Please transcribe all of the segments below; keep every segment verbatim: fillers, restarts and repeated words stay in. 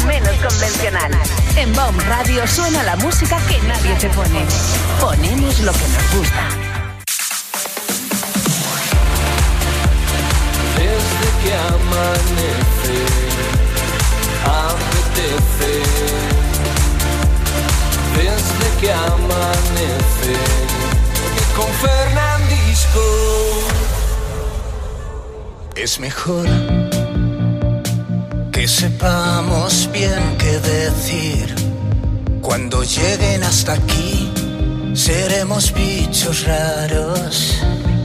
menos convencional. En B O M Radio suena la música que nadie te pone. Ponemos lo que nos gusta. Desde que amanece, apetece. Desde que amanece, y con Fernandisco es mejor que sepamos bien qué decir. Cuando lleguen hasta aquí, seremos bichos raros.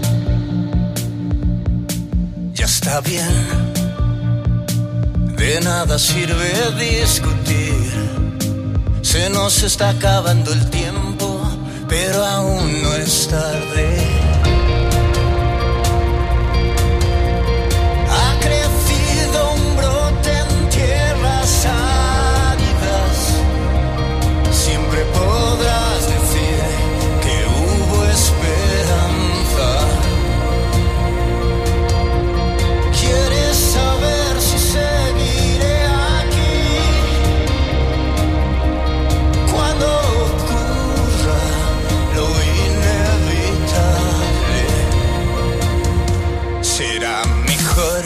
Ya está bien, de nada sirve discutir. Se nos está acabando el tiempo, pero aún no es tarde. Ha crecido un brote en tierras áridas. Siempre podrás decir que hubo esperanza. ¿Quieres saber si seguiré aquí cuando ocurra lo inevitable? Será mejor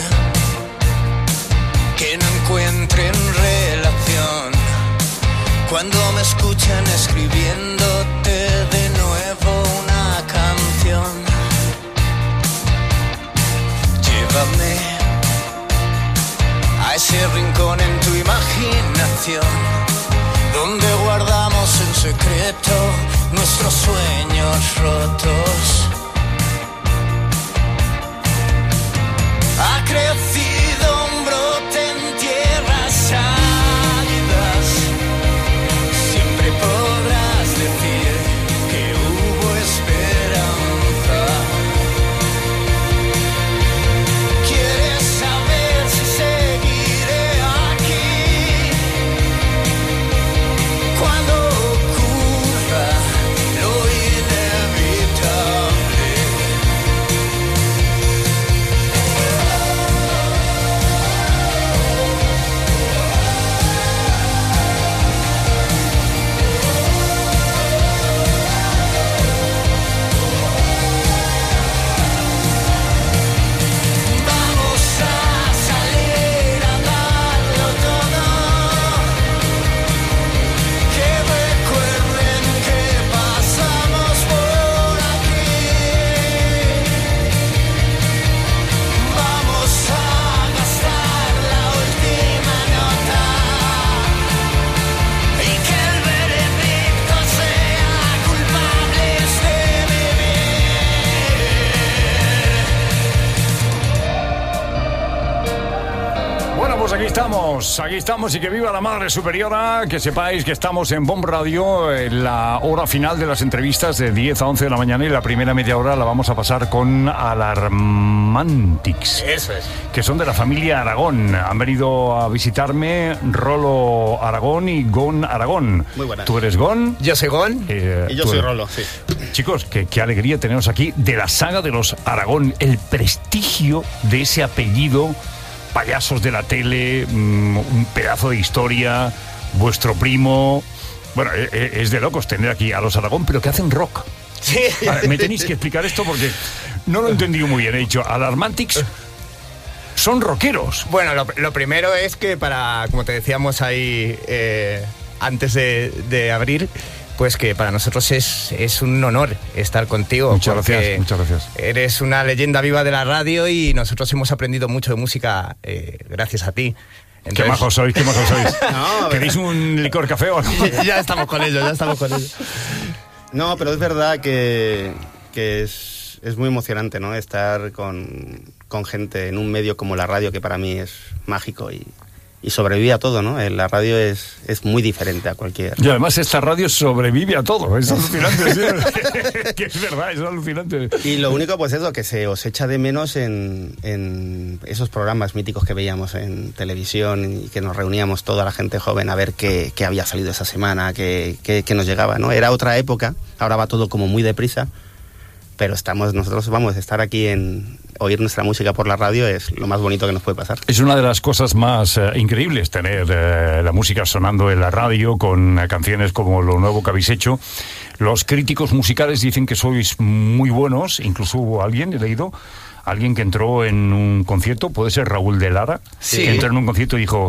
que no encuentren relación cuando me escuchan escribiéndote de nuevo una canción. Llévame a ese rincón en tu imaginación donde guardamos en secreto nuestros sueños rotos. Ha crecido un brote en tierras áridas. Siempre podrás decir que hubo esperanza. ¿Quieres saber si seguiré aquí cuando ocurra lo inevitable? Vamos a salir a darlo todo. Que recuerden que pasamos por aquí. Vamos a gastar la última nota y que el veredicto sea culpables de vivir. Bueno, pues aquí estamos, aquí estamos y que viva la Madre Superiora. Que sepáis que estamos en B O M Radio en la hora final de las entrevistas de diez a once de la mañana y la primera media hora la vamos a pasar con Alarmantics. Eso es. Que son de la familia Aragón. Han venido a visitarme Rolo Aragón y Gon Aragón. Muy buenas. ¿Tú eres Gon? Yo soy Gon Eh, y yo tú soy eres- Rolo, sí. Chicos, qué, qué alegría teneros aquí de la saga de los Aragón, el prestigio de ese apellido, payasos de la tele, mmm, un pedazo de historia, vuestro primo. Bueno, eh, eh, es de locos tener aquí a los Aragón, pero que hacen rock. Sí. Vale, me tenéis que explicar esto porque no lo he entendido muy bien. He dicho, Alarmantics son rockeros. Bueno, lo, lo primero es que para, como te decíamos ahí eh, antes de, de abrir, pues que para nosotros es, es un honor estar contigo. Muchas porque gracias, muchas gracias. Eres una leyenda viva de la radio y nosotros hemos aprendido mucho de música eh, gracias a ti. Entonces, Qué majos sois, qué majos sois. No, ¿Queréis un licor café o no? ya estamos con ello, ya estamos con ello. No, pero es verdad que, que es, es muy emocionante, ¿no? Estar con, con gente en un medio como la radio, que para mí es mágico y, y sobrevive a todo, ¿no? La radio es, es muy diferente a cualquier... Y además esta radio sobrevive a todo, es alucinante, ¿sí? Que es verdad, es alucinante. Y lo único, pues eso, que se os echa de menos en, en esos programas míticos que veíamos en televisión y que nos reuníamos toda la gente joven a ver qué, qué había salido esa semana, qué, qué, qué nos llegaba, ¿no? Era otra época, ahora va todo como muy deprisa, pero estamos, nosotros vamos a estar aquí en oír nuestra música por la radio, es lo más bonito que nos puede pasar. Es una de las cosas más eh, increíbles tener eh, la música sonando en la radio con eh, canciones como lo nuevo que habéis hecho. Los críticos musicales dicen que sois muy buenos, incluso hubo alguien, he leído, alguien que entró en un concierto, puede ser Raúl de Lara, sí. que entró en un concierto y dijo,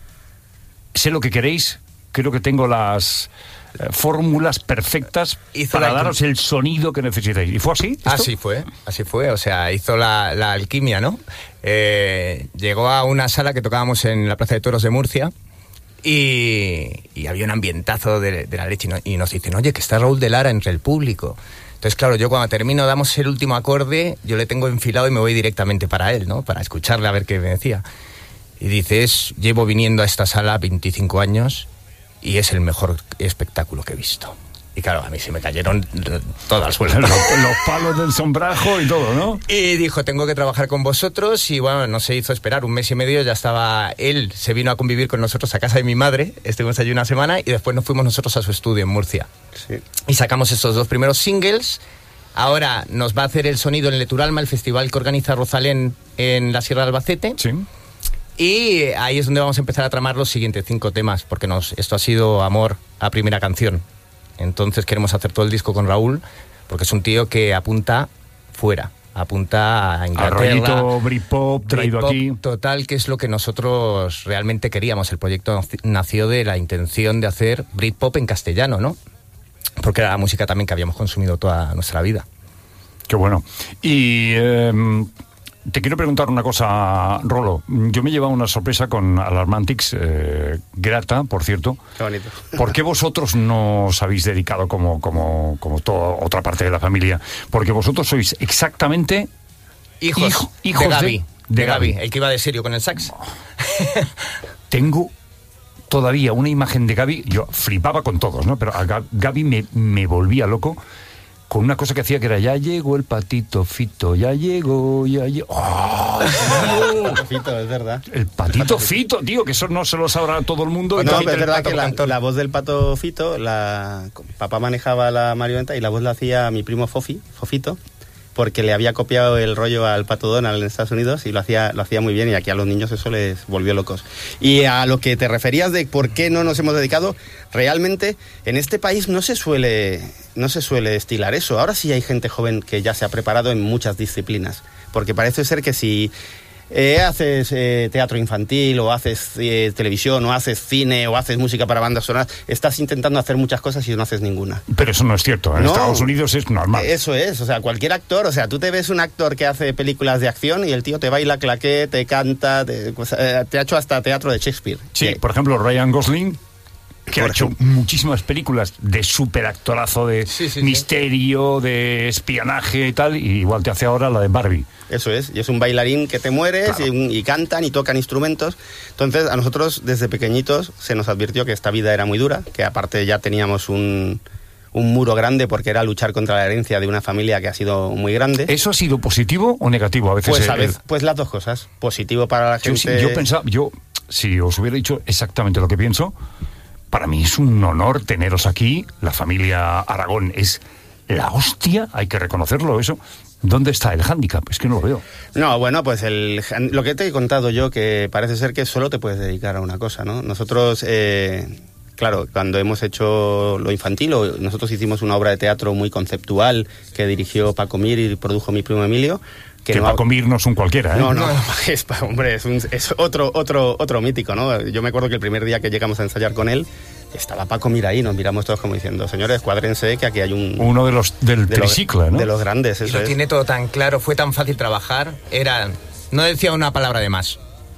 sé lo que queréis, creo que tengo las eh, fórmulas perfectas hizo para la... daros el sonido que necesitáis. ¿Y fue así? ¿Esto? Así fue, así fue, o sea, hizo la, la alquimia, ¿no? Eh, llegó a una sala que tocábamos en la Plaza de Toros de Murcia y, y había un ambientazo de, de la leche y, no, y nos dicen, oye, que está Raúl de Lara entre el público. Entonces, claro, yo cuando termino, damos el último acorde, yo le tengo enfilado y me voy directamente para él, ¿no? Para escucharle a ver qué me decía. Y dices, llevo viniendo a esta sala veinticinco años y es el mejor espectáculo que he visto. Y claro, a mí se me cayeron todo al suelo. Los, los palos del sombrajo y todo, ¿no? Y dijo, tengo que trabajar con vosotros, y bueno, no se hizo esperar, un mes y medio ya estaba él, se vino a convivir con nosotros a casa de mi madre, estuvimos allí una semana y después nos fuimos nosotros a su estudio en Murcia. Sí. Y sacamos estos dos primeros singles. Ahora nos va a hacer el sonido en Leturalma, el festival que organiza Rosalén en la Sierra de Albacete. Sí. Y ahí es donde vamos a empezar a tramar los siguientes cinco temas, porque nos, esto ha sido amor a primera canción. Entonces queremos hacer todo el disco con Raúl, porque es un tío que apunta fuera, apunta a Inglaterra. A rollito Britpop traído Britpop aquí. Total, que es lo que nosotros realmente queríamos. El proyecto nació de la intención de hacer Britpop en castellano, ¿no? Porque era la música también que habíamos consumido toda nuestra vida. Qué bueno. Y eh, te quiero preguntar una cosa, Rolo. Yo me he llevado una sorpresa con Alarmantics, eh, grata, por cierto. Qué bonito. ¿Por qué vosotros no os habéis dedicado como, como, como toda otra parte de la familia? Porque vosotros sois exactamente Hijos, hijo, hijos de Gaby. De, De, de Gaby, Gaby. el que iba de serio con el sax. Tengo todavía una imagen de Gaby, yo flipaba con todos, ¿no? Pero a Gaby me, me volvía loco con una cosa que hacía que era, ya llegó el patito Fito, ya llegó, ya llegó. ¡Oh, El Fito, es verdad. el patito Fito, tío, que eso no se lo sabrá todo el mundo. No, Y pero también es verdad pato que la, cantor. la voz del pato Fito, la, papá manejaba la marioneta y la voz la hacía mi primo Fofi, Fofito, porque le había copiado el rollo al Pato Donald en Estados Unidos y lo hacía, lo hacía muy bien, y aquí a los niños eso les volvió locos. Y a lo que te referías de por qué no nos hemos dedicado, realmente en este país no se suele, no se suele estilar eso. Ahora sí hay gente joven que ya se ha preparado en muchas disciplinas, porque parece ser que si Eh, haces eh, teatro infantil o haces eh, televisión o haces cine o haces música para bandas sonoras, estás intentando hacer muchas cosas y no haces ninguna. Pero eso no es cierto, en No. Estados Unidos es normal. Eso es, o sea, cualquier actor, o sea, tú te ves un actor que hace películas de acción y el tío te baila claqué, te canta, te, pues, eh, te ha hecho hasta teatro de Shakespeare. Sí, Que- por ejemplo, Ryan Gosling, que ha Por hecho ejemplo. muchísimas películas de superactorazo, de Sí, sí, sí. misterio, de espionaje y tal, y igual te hace ahora la de Barbie. Eso es, y es un bailarín que te mueres, Claro. y, un- y cantan y tocan instrumentos. Entonces, a nosotros desde pequeñitos se nos advirtió que esta vida era muy dura, que aparte ya teníamos un, un muro grande porque era luchar contra la herencia de una familia que ha sido muy grande. ¿Eso ha sido positivo o negativo? A veces Pues, el- a veces, pues las dos cosas. Positivo para la yo, gente. sí, yo pensaba, yo, si os hubiera dicho exactamente lo que pienso, para mí es un honor teneros aquí. La familia Aragón es la hostia, hay que reconocerlo eso. ¿Dónde está el hándicap? Es que no lo veo. No, bueno, pues el, lo que te he contado yo, que parece ser que solo te puedes dedicar a una cosa, ¿no? Nosotros, eh, claro, cuando hemos hecho lo infantil, o nosotros hicimos una obra de teatro muy conceptual que dirigió Paco Mir y produjo mi primo Emilio. Que, Que no, Paco Mir no es un cualquiera, ¿eh? No, no, es, hombre, es, un- es otro, otro, otro mítico, ¿no? Yo me acuerdo que el primer día que llegamos a ensayar con él, estaba Paco Mir ahí, nos miramos todos como diciendo, señores, cuádrense que aquí hay un... Uno de los del de los- triciclo, ¿no? De los grandes, Y eso lo es. tiene todo tan claro, fue tan fácil trabajar, era, no decía una palabra de más.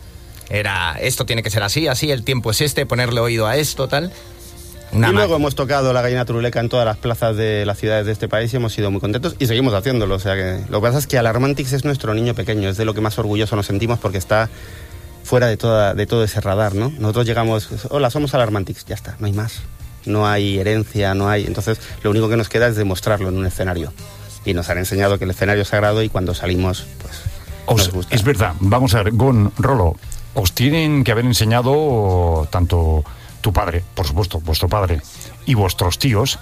Era, esto tiene que ser así, así, el tiempo es este, ponerle oído a esto, tal. Una y luego ma- hemos tocado la gallina turuleca en todas las plazas de las ciudades de este país y hemos sido muy contentos y seguimos haciéndolo. O sea que lo que pasa es que Alarmantics es nuestro niño pequeño, es de lo que más orgulloso nos sentimos porque está fuera de, toda, de todo ese radar, ¿no? Nosotros llegamos, hola, somos Alarmantics, ya está, no hay más. No hay herencia, no hay... Entonces lo único que nos queda es demostrarlo en un escenario. Y nos han enseñado que el escenario es sagrado y cuando salimos, pues, Os- nos gusta. es verdad, vamos a ver, Gon, Rolo, os tienen que haber enseñado tanto tu padre, por supuesto, vuestro padre, y vuestros tíos,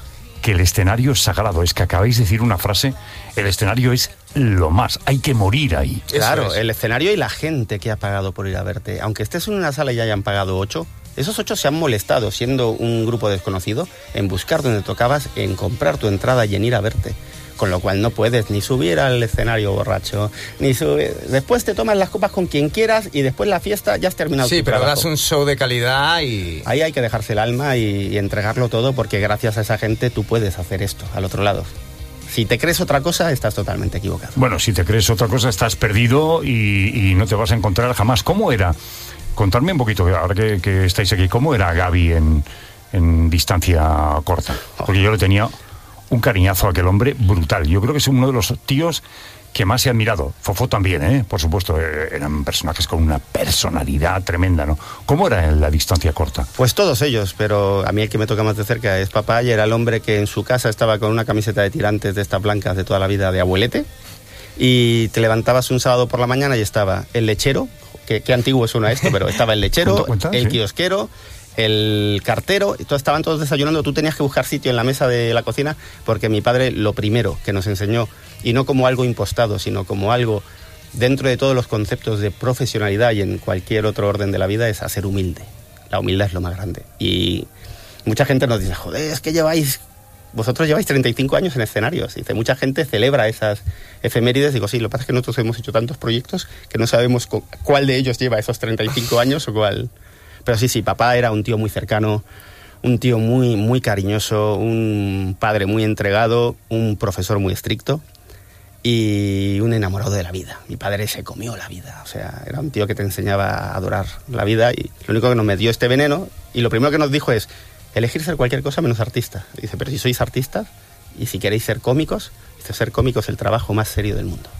que el escenario es sagrado. Es que acabáis de decir una frase, el escenario es lo más, hay que morir ahí. Claro, el escenario y la gente que ha pagado por ir a verte. Aunque estés en una sala y hayan pagado ocho, esos ocho se han molestado, siendo un grupo desconocido, en buscar donde tocabas, en comprar tu entrada y en ir a verte. Con lo cual no puedes ni subir al escenario borracho, ni subir... Después te tomas las copas con quien quieras y después la fiesta ya has terminado. Sí, tu pero trabajo. das un show de calidad y... Ahí hay que dejarse el alma y, y entregarlo todo, porque gracias a esa gente tú puedes hacer esto al otro lado. Si te crees otra cosa, estás totalmente equivocado. Bueno, si te crees otra cosa, estás perdido y, y no te vas a encontrar jamás. ¿Cómo era? Contadme un poquito, ahora que, que estáis aquí, ¿cómo era Gaby en, en distancia corta? Porque yo le tenía un cariñazo a aquel hombre brutal. Yo creo que es uno de los tíos que más he admirado. Fofó también, ¿eh? Por supuesto, eh, eran personajes con una personalidad tremenda, ¿no? ¿Cómo era en la distancia corta? Pues todos ellos, pero a mí el que me toca más de cerca es papá, y era el hombre que en su casa estaba con una camiseta de tirantes de estas blancas de toda la vida de abuelete, y te levantabas un sábado por la mañana y estaba el lechero, que, qué antiguo suena esto, pero estaba el lechero, ¿Cuenta, cuenta? el Sí. kiosquero, el cartero, y todos estaban todos desayunando. Tú tenías que buscar sitio en la mesa de la cocina, porque mi padre lo primero que nos enseñó, y no como algo impostado, sino como algo dentro de todos los conceptos de profesionalidad y en cualquier otro orden de la vida, es a ser humilde. La humildad es lo más grande. Y mucha gente nos dice, joder, es que lleváis, vosotros lleváis treinta y cinco años en escenarios. Dice, mucha gente celebra esas efemérides. Digo, sí, lo que pasa es que nosotros hemos hecho tantos proyectos que no sabemos cu- cuál de ellos lleva esos treinta y cinco años o cuál... Pero sí, sí, papá era un tío muy cercano, un tío muy, muy cariñoso, un padre muy entregado, un profesor muy estricto y un enamorado de la vida. Mi padre se comió la vida, o sea, era un tío que te enseñaba a adorar la vida, y lo único que nos metió este veneno, y lo primero que nos dijo es elegir ser cualquier cosa menos artista. Dice, pero si sois artistas y si queréis ser cómicos, dice, ser cómico es el trabajo más serio del mundo.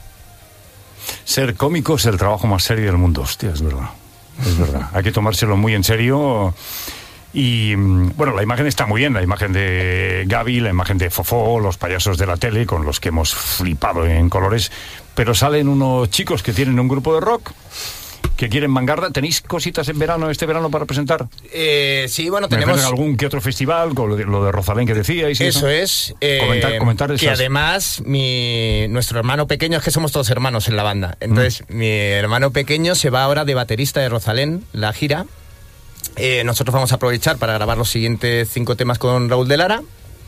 Ser cómico es el trabajo más serio del mundo. Hostia, es verdad. Es verdad. Hay que tomárselo muy en serio. Y bueno, la imagen está muy bien, la imagen de Gaby, la imagen de Fofó, los payasos de la tele, con los que hemos flipado en colores. Pero salen unos chicos que tienen un grupo de rock, que quieren mangarla. ¿Tenéis cositas en verano, este verano, para presentar? Eh, sí, bueno, ¿Me tenemos... en algún que otro festival, con lo de, lo de Rosalén que decíais? y Eso es. Eh, comentar, comentar que esas... además, mi, nuestro hermano pequeño, es que somos todos hermanos en la banda. Entonces, mm. mi hermano pequeño se va ahora de baterista de Rosalén, la gira. Eh, nosotros vamos a aprovechar para grabar los siguientes cinco temas con Raúl de Lara.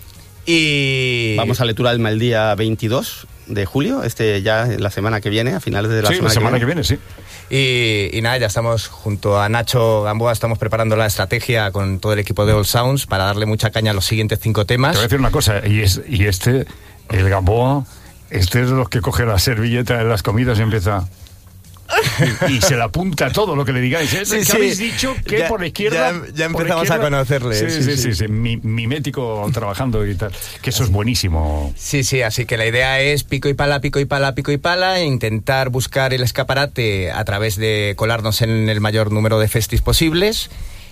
Y... Vamos a Lectura Alma el día veintidós de julio, este ya la semana que viene, a finales de la sí, semana, la semana que que viene, viene sí. Y, y nada, ya estamos junto a Nacho Gamboa, estamos preparando la estrategia con todo el equipo de All Sounds para darle mucha caña a los siguientes cinco temas. Te voy a decir una cosa, y, es, y este, el Gamboa, este es de los que coge la servilleta en las comidas y empieza... Y, y se le apunta todo lo que le digáis. ¿eh? Sí, ¿Qué sí. habéis dicho? Que Ya- por la izquierda... ya- ya por la empezamos a izquierda? conocerle. Sí, Sí, sí, sí, sí. sí, mi- mimético trabajando y tal. Que eso es buenísimo. Sí, sí, así que la idea es pico y pala, pico y pala, pico y pala, e intentar buscar el escaparate a través de colarnos en el mayor número de festis posibles.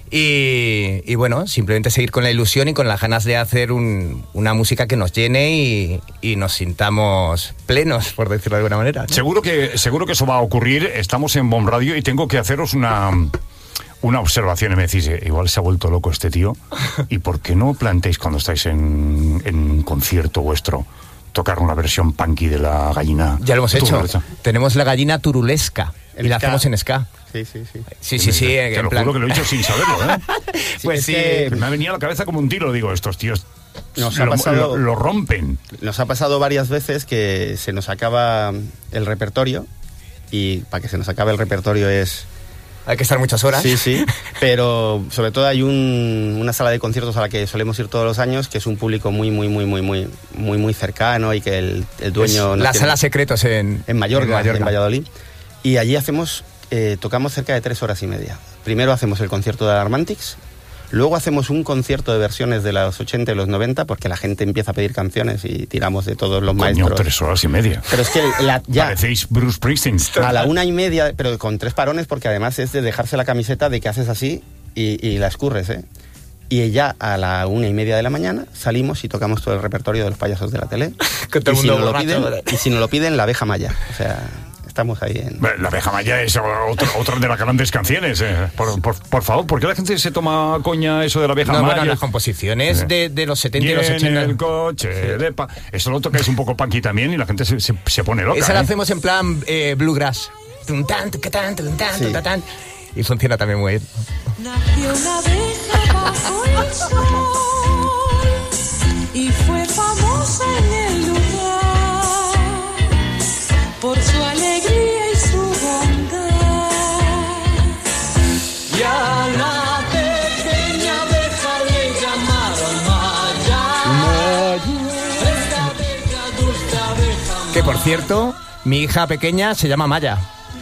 Y, y bueno, simplemente seguir con la ilusión y con las ganas de hacer un, una música que nos llene y, y nos sintamos plenos, por decirlo de alguna manera, ¿no? Seguro que, seguro que eso va a ocurrir. Estamos en Bomb Radio y tengo que haceros una, una observación. Y me decís, eh, igual se ha vuelto loco este tío. ¿Y por qué no planteáis cuando estáis en, en un concierto vuestro tocar una versión punky de La Gallina? Ya lo hemos hecho. Turulesca? Tenemos La Gallina Turulesca El y la ska. hacemos en ska. Sí, sí, sí. Sí, sí, sí. Te en lo plan- juro que lo he dicho sin saberlo, ¿eh? Pues es sí. que Me ha venido a la cabeza como un tiro. Digo, estos tíos Nos ha lo, pasado- lo- lo rompen. Nos ha pasado varias veces que se nos acaba el repertorio, y para que se nos acabe el repertorio es... Hay que estar muchas horas. Sí, sí, pero sobre todo hay un- una sala de conciertos a la que solemos ir todos los años, que es un público muy, muy, muy, muy, muy, muy, muy cercano, y que el, el dueño... nos La tiene- sala secretos en, en Mallorca, en Mallorca. en Valladolid, y allí hacemos, eh, tocamos cerca de tres horas y media. Primero hacemos el concierto de Alarmantics, luego hacemos un concierto de versiones de los ochenta y los noventa, porque la gente empieza a pedir canciones y tiramos de todos los Coño, maestros. tres horas y media. Pero es que la, ya Parecéis Bruce Springsteen. a la una y media, pero con tres parones, porque además es de dejarse la camiseta, de que haces así y, y la escurres, ¿eh? Y ya a la una y media de la mañana salimos y tocamos todo el repertorio de los payasos de la tele. Con todo y, el si mundo nos lo borracho, piden, ¿verdad? y si nos lo piden, la abeja maya. O sea, estamos ahí en... La abeja maya es otra, otra de las grandes canciones. Eh. Por, por, por favor, ¿por qué la gente se toma coña eso de la abeja no, maya? Bueno, las composiciones sí. de, de los setenta y, y los ochenta. el coche sí. de pa... Eso lo tocáis un poco punky también y la gente se, se, se pone loca. Esa ¿eh? la hacemos en plan eh, bluegrass. Tum, tan, tum, tan, tum, tan, sí. tum, tan. Y funciona también muy bien. Nació una abeja bajo el sol y fue famosa en el lugar por su alegría y su bondad. Y a la pequeña abeja le llamaron Maya. Esta bella dulce abeja. Que por cierto, mi hija pequeña se llama Maya.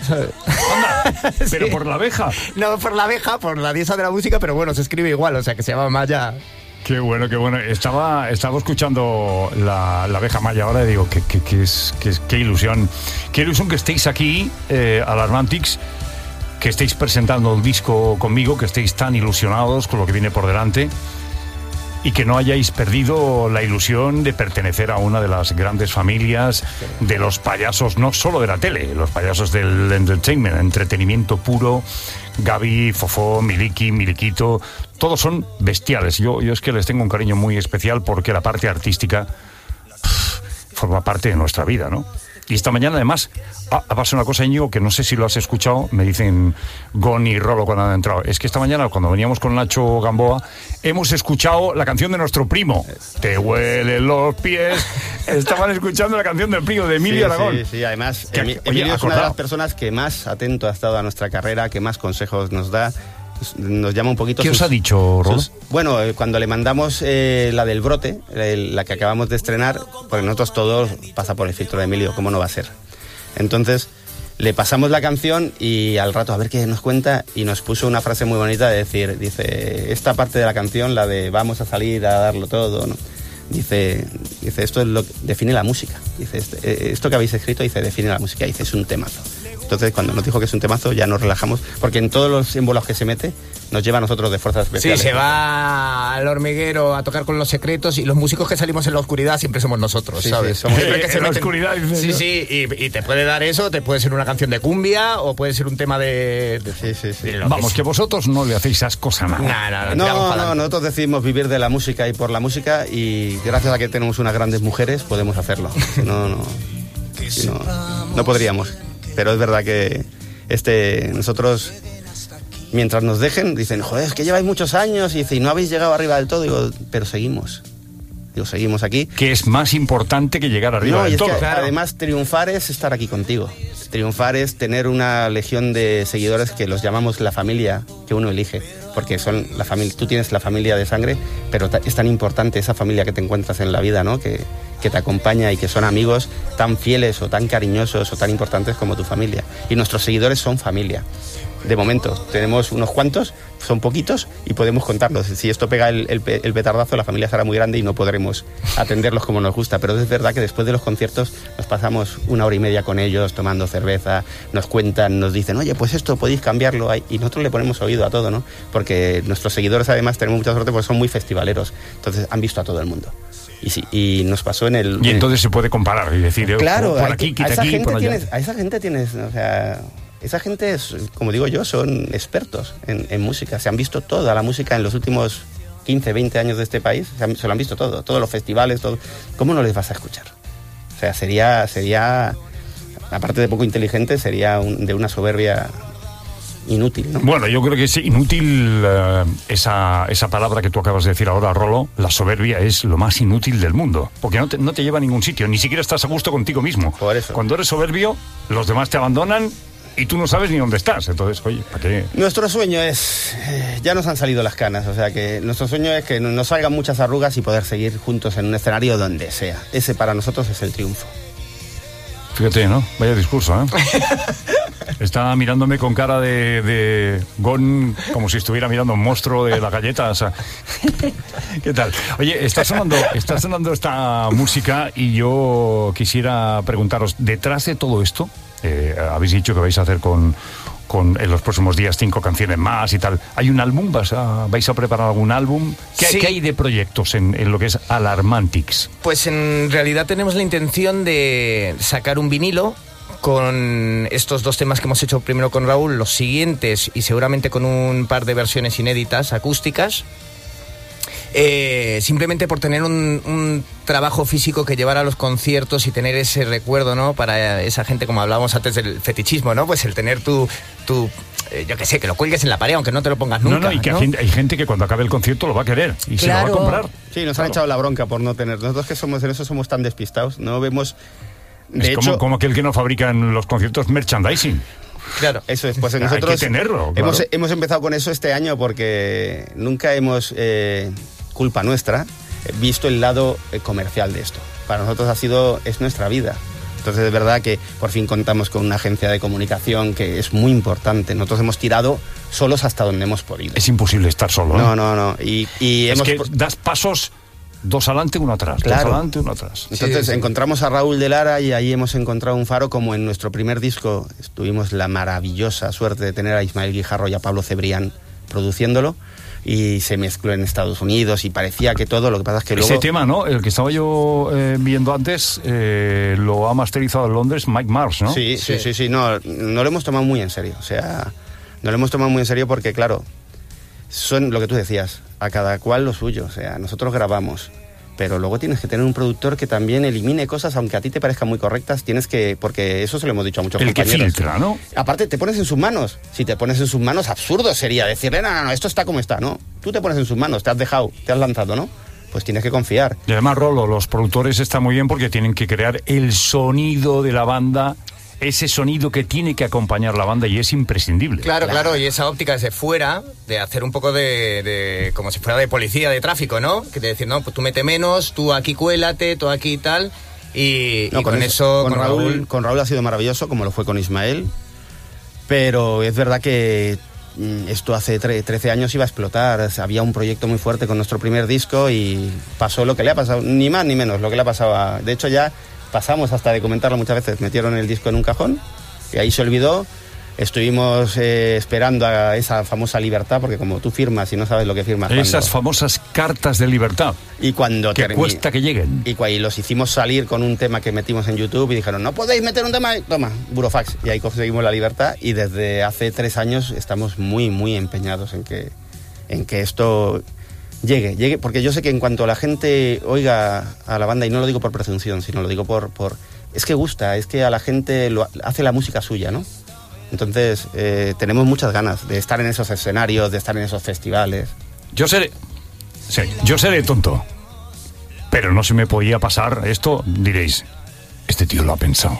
Anda, pero sí. Por la abeja. No por la abeja, por la diosa de la música, pero bueno, se escribe igual, o sea que se llama Maya. Qué bueno, qué bueno. Estaba, estaba escuchando la, la abeja maya ahora y digo, qué, qué, qué, es, qué, qué ilusión. Qué ilusión que estéis aquí, eh, Alarmantics, que estéis presentando un disco conmigo, que estéis tan ilusionados con lo que viene por delante y que no hayáis perdido la ilusión de pertenecer a una de las grandes familias de los payasos, no solo de la tele, los payasos del entertainment, entretenimiento puro. Gaby, Fofó, Miliki, Miliquito, todos son bestiales. Yo, yo es que les tengo un cariño muy especial porque la parte artística pff, forma parte de nuestra vida, ¿no? Y esta mañana, además, ha, ha pasado una cosa, Íñigo, que no sé si lo has escuchado, me dicen Gon y Rolo cuando han entrado. Es que esta mañana, cuando veníamos con Nacho Gamboa, hemos escuchado la canción de nuestro primo. Te huelen los pies. Estaban escuchando la canción del primo, de Emilio sí, Aragón. Sí, sí, además, que, Emilio oye, es acordado. una de las personas que más atento ha estado a nuestra carrera, que más consejos nos da. Nos llama un poquito... ¿Qué sus, os ha dicho, Rolo? Sus, bueno, eh, cuando le mandamos eh, la del brote, el, la que acabamos de estrenar, porque nosotros todos pasa por el filtro de Emilio, ¿cómo no va a ser? Entonces, le pasamos la canción y al rato a ver qué nos cuenta y nos puso una frase muy bonita de decir, dice, esta parte de la canción, la de vamos a salir a darlo todo, ¿no? Dice, dice esto es lo que define la música. Dice, este, esto que habéis escrito, dice, define la música. Dice, es un temazo. Entonces, cuando nos dijo que es un temazo, ya nos relajamos, porque en todos los embolos que se mete, nos lleva a nosotros de fuerzas especiales. Sí, se va al hormiguero a tocar con los secretos y los músicos que salimos en la oscuridad siempre somos nosotros, sí, ¿sabes? Sí, somos siempre que en se la meten... oscuridad. Sí, sí, y, y te puede dar eso, te puede ser una canción de cumbia o puede ser un tema de... de sí, sí, sí. de Vamos, que, que vosotros no le hacéis ascos a nada. No, no, no, no, no, nosotros decidimos vivir de la música y por la música y gracias a que tenemos unas grandes mujeres podemos hacerlo. No, no, no, no podríamos. Pero es verdad que este nosotros... Mientras nos dejen, dicen, joder, es que lleváis muchos años, y dice, y no habéis llegado arriba del todo, digo, pero seguimos. Digo, seguimos aquí. Que es más importante que llegar arriba no, del y es todo. Que, claro. Además, triunfar es estar aquí contigo. Triunfar es tener una legión de seguidores que los llamamos la familia que uno elige. Porque son la familia, tú tienes la familia de sangre, pero es tan importante esa familia que te encuentras en la vida, ¿no? Que, que te acompaña y que son amigos tan fieles o tan cariñosos o tan importantes como tu familia. Y nuestros seguidores son familia. De momento, tenemos unos cuantos, son poquitos y podemos contarlos. Si esto pega el, el, el petardazo, la familia será muy grande y no podremos atenderlos como nos gusta. Pero es verdad que después de los conciertos nos pasamos una hora y media con ellos tomando cerveza, nos cuentan, nos dicen, oye, pues esto podéis cambiarlo ahí. Y nosotros le ponemos oído a todo, ¿no? Porque nuestros seguidores además tenemos mucha suerte porque son muy festivaleros. Entonces han visto a todo el mundo. Y sí, y nos pasó en el... Y entonces se puede comparar y decir, claro, por aquí, quita aquí, por allá. Tienes, a esa gente tienes, o sea... Esa gente, es, como digo yo, son expertos en, en música. Se han visto toda la música en los últimos quince, veinte años de este país. Se, han, se lo han visto todo, todos los festivales, todo. ¿Cómo no les vas a escuchar? O sea, sería, sería aparte de poco inteligente, sería un, de una soberbia inútil, ¿no? Bueno, yo creo que es inútil uh, esa, esa palabra que tú acabas de decir ahora, Rolo. La soberbia es lo más inútil del mundo, porque no te, no te lleva a ningún sitio, ni siquiera estás a gusto contigo mismo. Por eso. Cuando eres soberbio, los demás te abandonan y tú no sabes ni dónde estás. Entonces, oye, ¿para qué? Nuestro sueño es... Eh, ya nos han salido las canas, o sea que nuestro sueño es que nos salgan muchas arrugas y poder seguir juntos en un escenario donde sea. Ese para nosotros es el triunfo. Fíjate, ¿no? Vaya discurso, ¿eh? Está mirándome con cara de, de Gon, como si estuviera mirando a un monstruo de la galleta. O sea, ¿qué tal? Oye, está sonando, está sonando esta música y yo quisiera preguntaros, detrás de todo esto, eh, habéis dicho que vais a hacer con, con en los próximos días cinco canciones más y tal. ¿Hay un álbum? ¿Vais a, vais a preparar algún álbum? ¿Qué, sí. ¿qué hay de proyectos en, en lo que es Alarmantics? Pues en realidad tenemos la intención de sacar un vinilo con estos dos temas que hemos hecho primero con Raúl, los siguientes, y seguramente con un par de versiones inéditas, acústicas, eh, simplemente por tener un, un trabajo físico que llevar a los conciertos y tener ese recuerdo, ¿no? Para esa gente, como hablábamos antes del fetichismo, ¿no? Pues el tener tu... tu eh, yo qué sé, que lo cuelgues en la pared, aunque no te lo pongas nunca. No, no, y que ¿no? Hay, gente, hay gente que cuando acabe el concierto lo va a querer y Claro. se lo va a comprar. Sí, nos Claro. han echado la bronca por no tener. Nosotros que somos en eso somos tan despistados, no vemos... De Es hecho, como, como aquel que no fabrica en los conciertos merchandising. Claro. eso es, pues Hay nosotros que tenerlo, claro. hemos, hemos empezado con eso este año porque nunca hemos, eh, culpa nuestra, eh, visto el lado eh, comercial de esto. Para nosotros ha sido, es nuestra vida. Entonces es verdad que por fin contamos con una agencia de comunicación que es muy importante. Nosotros hemos tirado solos hasta donde hemos podido. Es imposible estar solo. ¿eh? No, no, no. Y, y Es hemos... que das pasos dos adelante, uno atrás. Claro. Dos adelante, uno atrás. Entonces Sí, sí. encontramos a Raúl de Lara y ahí hemos encontrado un faro, como en nuestro primer disco tuvimos la maravillosa suerte de tener a Ismael Guijarro y a Pablo Cebrián produciéndolo, y se mezcló en Estados Unidos y parecía que todo, lo que pasa es que luego... Ese tema, ¿no? El que estaba yo eh, viendo antes, eh, lo ha masterizado en Londres Mike Mars, ¿no? Sí, sí, sí, sí, no, no lo hemos tomado muy en serio, o sea, no lo hemos tomado muy en serio porque, claro, son lo que tú decías, a cada cual lo suyo, o sea, nosotros grabamos, pero luego tienes que tener un productor que también elimine cosas, aunque a ti te parezcan muy correctas, tienes que, porque eso se lo hemos dicho a muchos El que compañeros. filtra, ¿no? Aparte, te pones en sus manos. Si te pones en sus manos, absurdo sería decirle, no, no, no, esto está como está, ¿no? Tú te pones en sus manos, te has dejado, te has lanzado, ¿no? Pues tienes que confiar. Y además, Rolo, los productores están muy bien porque tienen que crear el sonido de la banda, ese sonido que tiene que acompañar la banda y es imprescindible. Claro, claro, y esa óptica desde fuera, de hacer un poco de, de como si fuera de policía de tráfico, ¿no? Que de decir, no, pues tú mete menos, tú aquí cuélate, tú aquí y tal, y, No, y con, eso, con, con Raúl, Raúl... con Raúl ha sido maravilloso, como lo fue con Ismael, pero es verdad que mm, esto hace tre- trece años iba a explotar. Había un proyecto muy fuerte con nuestro primer disco y pasó lo que le ha pasado, ni más ni menos, lo que le ha pasado a... De hecho ya pasamos hasta de comentarlo muchas veces, metieron el disco en un cajón y ahí se olvidó. Estuvimos eh, esperando a esa famosa libertad, porque como tú firmas y no sabes lo que firmas... Esas cuando- famosas cartas de libertad y cuando que termi- cuesta que lleguen. Y cuando los hicimos salir con un tema que metimos en YouTube y dijeron, no podéis meter un tema, toma, Burofax. Y ahí conseguimos la libertad y desde hace tres años estamos muy, muy empeñados en que, en que esto llegue, llegue, porque yo sé que en cuanto la gente oiga a la banda, y no lo digo por presunción, sino lo digo por... por es que gusta, es que a la gente lo, hace la música suya, ¿no? Entonces, eh, tenemos muchas ganas de estar en esos escenarios, de estar en esos festivales. Yo seré... Sí, yo seré tonto. Pero no se me podía pasar esto, diréis. Este tío lo ha pensado.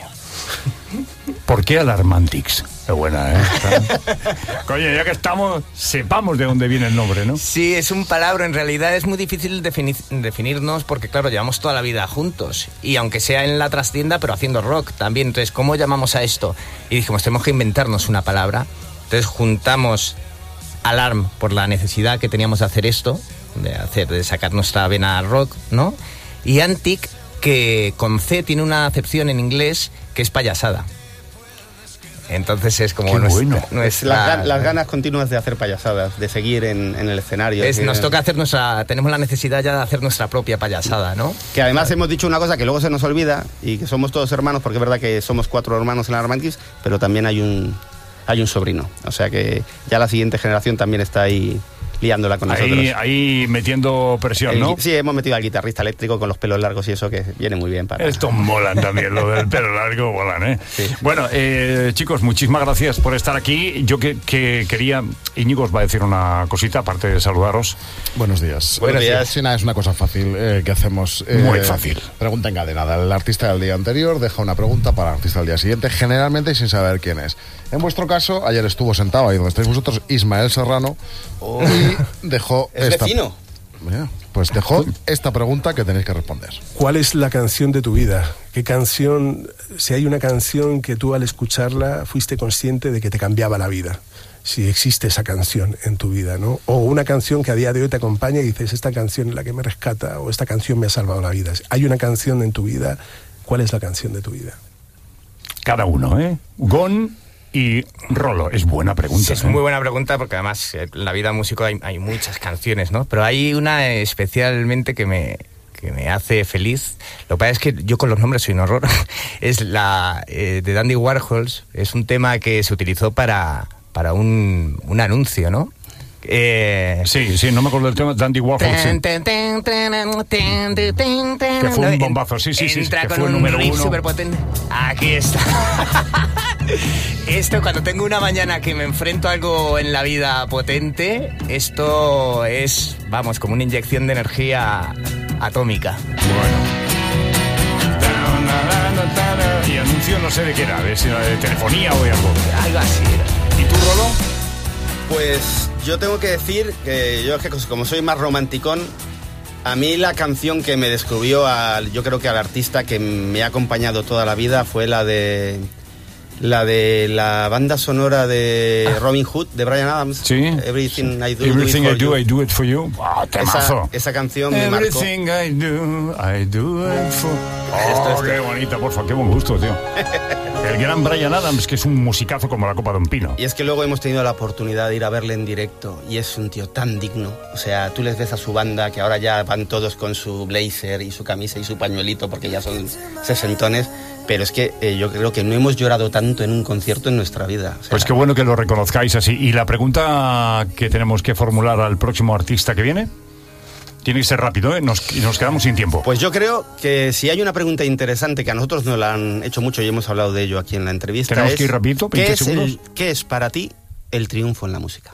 ¿Por qué Alarmantix? Qué buena, ¿eh? Coño, ya que estamos, sepamos de dónde viene el nombre, ¿no? Sí, es un palabra, en realidad es muy difícil defini- definirnos porque, claro, llevamos toda la vida juntos y aunque sea en la trastienda, pero haciendo rock también. Entonces, ¿cómo llamamos a esto? Y dijimos, tenemos que inventarnos una palabra. Entonces juntamos Alarm por la necesidad que teníamos de hacer esto, de hacer, de sacar nuestra vena rock, ¿no? Y Antic, que con C tiene una acepción en inglés que es payasada. Entonces es como Qué nuestra, bueno. Es nuestra- las, gan- las ganas continuas de hacer payasadas, de seguir en, en el escenario. Es- que, nos toca hacer nuestra, tenemos la necesidad ya de hacer nuestra propia payasada, ¿no? que además hemos dicho una cosa que luego se nos olvida, y que somos todos hermanos, porque es verdad que somos cuatro hermanos en la Alarmantix, pero también hay un, hay un sobrino. O sea que ya la siguiente generación también está ahí liándola con nosotros. Ahí, ahí metiendo presión, El ¿no? gui- Sí, hemos metido al guitarrista eléctrico con los pelos largos y eso, que viene muy bien para... Estos molan también, lo del pelo largo molan, ¿eh? Sí. Bueno, eh, chicos, muchísimas gracias por estar aquí. Yo que, que quería... Íñigo os va a decir una cosita, aparte de saludaros. Buenos días. Buenos días. Sí, nada, es una cosa fácil eh, que hacemos. eh, Muy fácil. Pregunta encadenada. El artista del día anterior deja una pregunta para el artista del día siguiente, generalmente sin saber quién es. En vuestro caso, ayer estuvo sentado ahí donde estáis vosotros, Ismael Serrano, y dejó Es esta... vecino. Mira, pues dejó esta pregunta que tenéis que responder. ¿Cuál es la canción de tu vida? ¿Qué canción, si hay una canción que tú al escucharla fuiste consciente de que te cambiaba la vida? Si existe esa canción en tu vida, ¿no? O una canción que a día de hoy te acompaña y dices, esta canción es la que me rescata o esta canción me ha salvado la vida. ¿Hay una canción en tu vida? ¿Cuál es la canción de tu vida? Cada uno, ¿eh? Gon y Rolo. Es buena pregunta. Sí, es ¿eh? muy buena pregunta porque además en la vida músico hay, hay muchas canciones, ¿no? Pero hay una especialmente que me, que me hace feliz, lo que pasa es que yo con los nombres soy un horror, es la eh, de Dandy Warhols, es un tema que se utilizó para, para un, un anuncio, ¿no? Eh, sí, sí, no me acuerdo del tema. Dandy Warhol, sí. Que fue un bombazo, sí, sí, sí. Entra que con fue el un número riff uno. súper potente. Aquí está. Esto, cuando tengo una mañana que me enfrento a algo en la vida potente, esto es, vamos, como una inyección de energía atómica. Bueno. Y anuncio no sé de qué era, de, de telefonía o de algo. Algo así era. ¿Y tú, Rolo? Pues yo tengo que decir que yo, como soy más romanticón, a mí la canción que me descubrió, al, yo creo que al artista que me ha acompañado toda la vida fue la de la de la banda sonora de ah. Robin Hood, de Bryan Adams. Sí. Everything I Do, Everything do it I Do, you. I Do It For You. Ah, temazo. Esa, esa canción me marcó. Everything I Do, I Do It For... Oh, esto, esto. Qué bonita, porfa, qué buen gusto, tío. El gran Bryan Adams, que es un musicazo como la copa de un pino. Y es que luego hemos tenido la oportunidad de ir a verle en directo y es un tío tan digno. O sea, tú les ves a su banda, que ahora ya van todos con su blazer y su camisa y su pañuelito porque ya son sesentones, pero es que eh, yo creo que no hemos llorado tanto en un concierto en nuestra vida. O sea, pues qué bueno que lo reconozcáis así. Y la pregunta que tenemos que formular al próximo artista que viene... Tiene que ser rápido, ¿eh? Nos, nos quedamos sin tiempo. Pues yo creo que si hay una pregunta interesante que a nosotros nos la han hecho mucho y hemos hablado de ello aquí en la entrevista. Tenemos es, que ir rapidito, veinte ¿qué es, segundos. el, ¿Qué es para ti el triunfo en la música?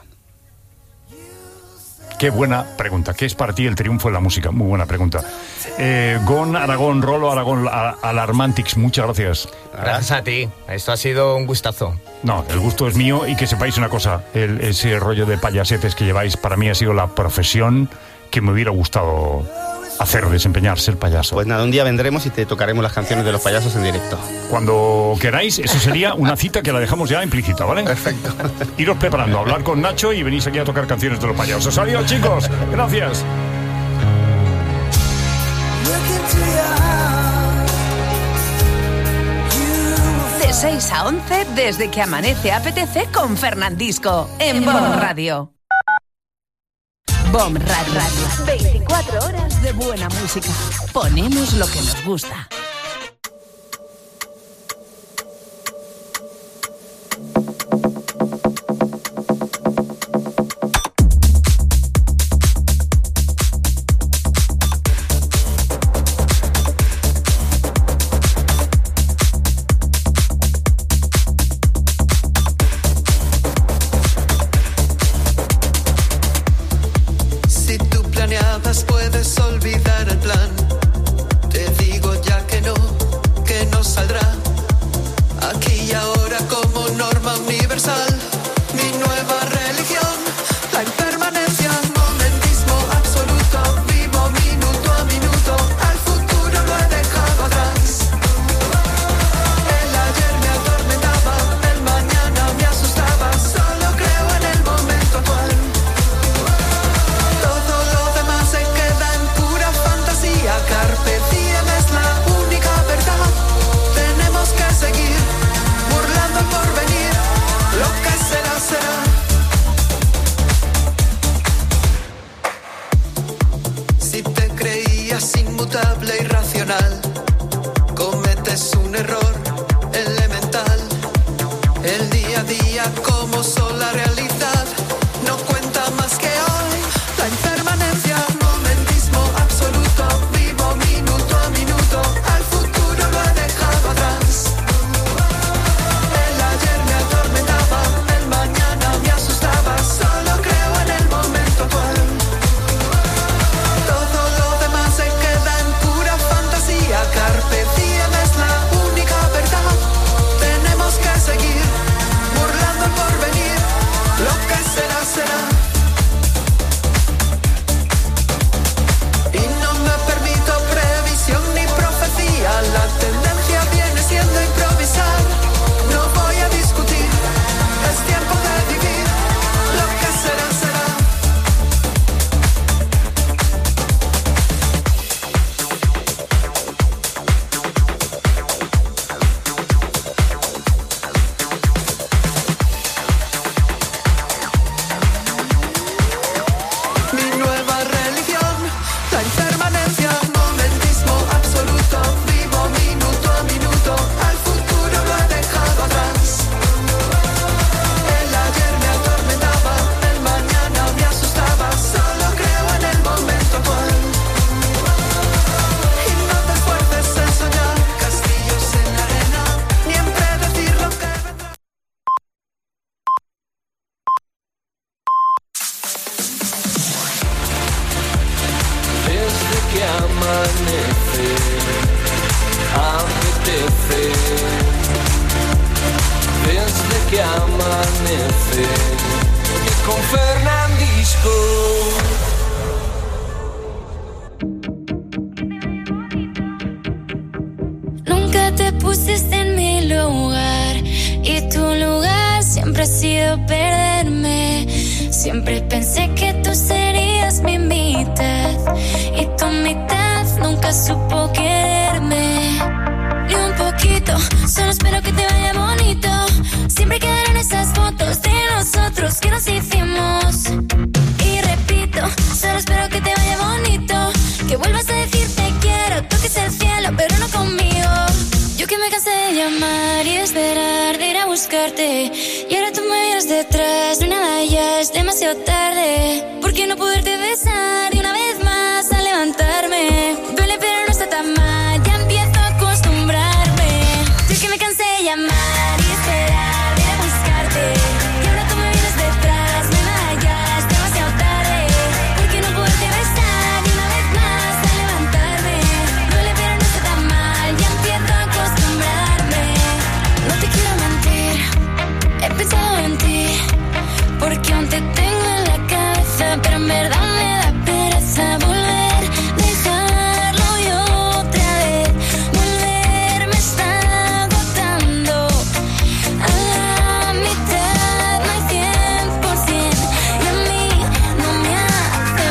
Qué buena pregunta. ¿Qué es para ti el triunfo en la música? Muy buena pregunta. Eh, Gon Aragón, Rolo Aragón, Alarmantix, muchas gracias. Gracias a ti. Esto ha sido un gustazo. No, el gusto es mío y que sepáis una cosa. El, ese rollo de payasetes que lleváis para mí ha sido la profesión que me hubiera gustado hacer, desempeñar, ser payaso. Pues nada, un día vendremos y te tocaremos las canciones de los payasos en directo. Cuando queráis, eso sería una cita que la dejamos ya implícita, ¿vale? Perfecto. Iros preparando, hablar con Nacho y venís aquí a tocar canciones de los payasos. Adiós, chicos. Gracias. De seis a once, desde que amanece apetece con Fernandisco, en Bomb Radio. Bomb Radio. veinticuatro horas de buena música. Ponemos lo que nos gusta. Puedes olvidar el plan. Te digo ya que no, que no saldrá. Aquí y ahora como norma universal. Mi nueva religión, la impermanencia, momentismo absoluto. Vivo minuto a minuto, al futuro lo he dejado atrás. El ayer me atormentaba, el mañana me asustaba. Solo creo en el momento actual. Carpe diem es la única verdad. Tenemos que seguir burlando el porvenir. Lo que será, será. Si te creías inmutable y racional, cometes un error elemental. El día a día como son la realidad no cuenta más que hoy. La impermanencia, momentismo absoluto. Minuto a minuto, al futuro lo he dejado atrás. El ayer me atormentaba, el mañana me asustaba. Solo creo en el momento actual. Todo lo demás se queda en pura fantasía. Carpe diem es la única verdad. Tenemos que seguir burlando el porvenir. que amanece, apetece. Desde que amanece, y con Fernandisco. Nunca te pusiste en mi lugar y tu lugar siempre ha sido perderme. Siempre pensé que tú serías mi mitad y tu mitad nunca supo quererme. Ni un poquito, solo espero que te vaya bonito. Siempre quedarán esas fotos de nosotros que nos hicimos. Y repito, solo espero que te vaya bonito. Que vuelvas a decir te quiero, toques el cielo, pero no conmigo. Yo que me cansé de llamar y esperar, de ir a buscarte. Y ahora tú me miras detrás, no hay nada ya, es demasiado tarde. ¿Por qué no poderte besar y una vez más a levantarme? Duele pero no está tan mal, ya empiezo a acostumbrarme. Yo que me cansé de llamar y esperar, de ir a buscarte. Y ahora tú me miras detrás, no hay nada ya, es demasiado tarde. ¿Por qué no poderte besar y una vez más a levantarme? Duele pero no está tan mal, ya empiezo a acostumbrarme. No te quiero mentir, he pensado en ti, porque aún te tengo en la cabeza, pero en verdad me da pereza volver, dejarlo y otra vez volver, me está agotando. A la mitad no hay cien por ciento y a mí no me hace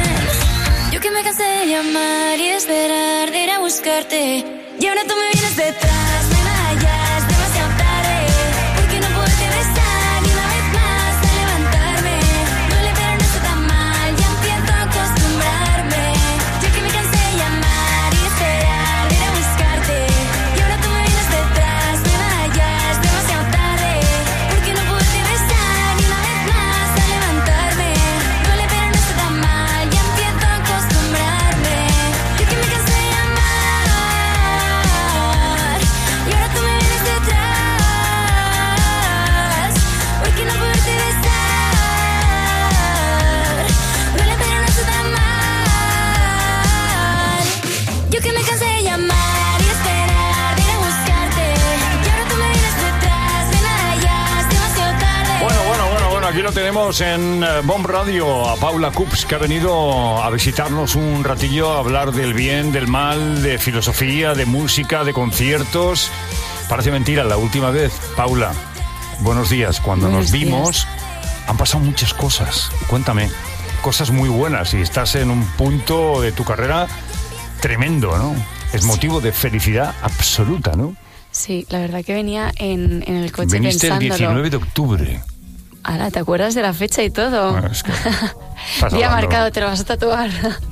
bien. Yo que me cansé de llamar y esperar, de ir a buscarte, y ahora tú me vienes detrás, me vayas, demasiado tarde. ¿Por qué no poderte besar y una vez más a levantarme? Duele pero no está tan mal, ya empiezo a acostumbrarme. Yo que me cansé de llamar y esperar, de ir a buscarte, y ahora tú me vienes detrás, me vayas, demasiado tarde. ¿Por qué no poderte besar y una vez más a levantarme? Duele pero no está tan mal, ya empiezo a acostumbrarme. Yo que me cansé de llamar y ahora tú me vienes detrás. ¿Por qué no poderte besar? Duele pero no está tan mal. Yo que me cansé de llamar y esperar, de ir a buscarte, y ahora tú me vienes detrás, de nada ya, es demasiado tarde. Bueno, bueno, bueno, bueno, aquí lo tenemos en eh, Bomb Radio, a Paula Cups, que ha venido a visitarnos un ratillo, a hablar del bien, del mal, de filosofía, de música, de conciertos. Parece mentira, la última vez, Paula, buenos días. Cuando Buenos nos vimos, días. han pasado muchas cosas. Cuéntame, cosas muy buenas, y estás en un punto de tu carrera tremendo, ¿no? Es motivo de felicidad absoluta, ¿no? Sí, la verdad que venía en, en el coche Viniste el pensándolo. diecinueve de octubre. Ala, ¿te acuerdas de la fecha y todo? Ah, es que estás Día hablando. marcado, te lo vas a tatuar.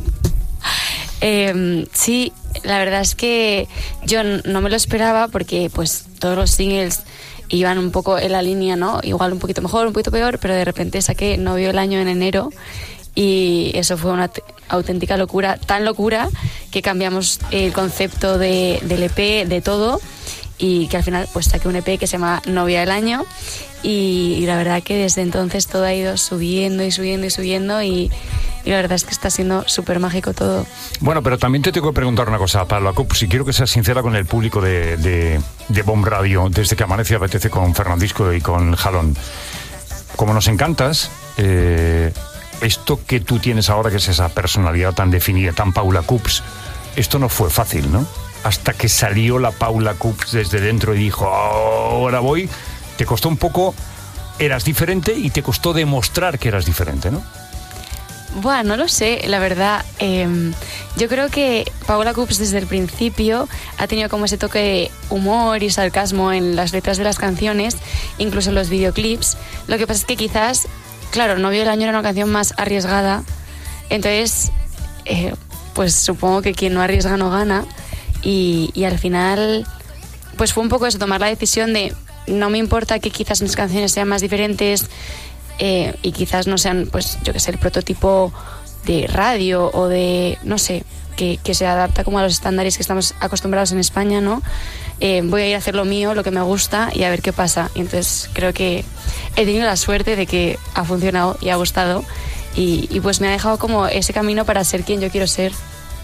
Eh, sí, la verdad es que yo n- no me lo esperaba porque pues todos los singles iban un poco en la línea, ¿no? Igual un poquito mejor, un poquito peor, pero de repente saqué Novio del Año en enero y eso fue una t- auténtica locura, tan locura que cambiamos el concepto de, del E P, de todo, y que al final pues saqué un E P que se llama Novia del Año y, y la verdad que desde entonces todo ha ido subiendo y subiendo y subiendo y, y la verdad es que está siendo súper mágico todo. Bueno, pero también te tengo que preguntar una cosa, Paula Cups, si quiero que seas sincera con el público de, de, de Bomb Radio, desde que amanece apetece con Fernandisco y con Jalón. Como nos encantas, eh, esto que tú tienes ahora, que es esa personalidad tan definida, tan Paula Cups, esto no fue fácil, ¿no? Hasta que salió la Paula Cups desde dentro y dijo, ahora voy, te costó un poco, eras diferente y te costó demostrar que eras diferente, ¿no? Bueno, no lo sé, la verdad. Eh, yo creo que Paula Cups desde el principio ha tenido como ese toque de humor y sarcasmo en las letras de las canciones, incluso en los videoclips. Lo que pasa es que quizás, claro, Novio del Año era una canción más arriesgada, entonces, eh, pues supongo que quien no arriesga no gana, y, y al final, pues fue un poco eso, tomar la decisión de no me importa que quizás mis canciones sean más diferentes, Eh, y quizás no sean, pues yo que sé, el prototipo de radio o de, no sé, que, que se adapta como a los estándares que estamos acostumbrados en España, ¿no? Eh, voy a ir a hacer lo mío, lo que me gusta y a ver qué pasa. Y entonces creo que he tenido la suerte de que ha funcionado y ha gustado y, y pues me ha dejado como ese camino para ser quien yo quiero ser.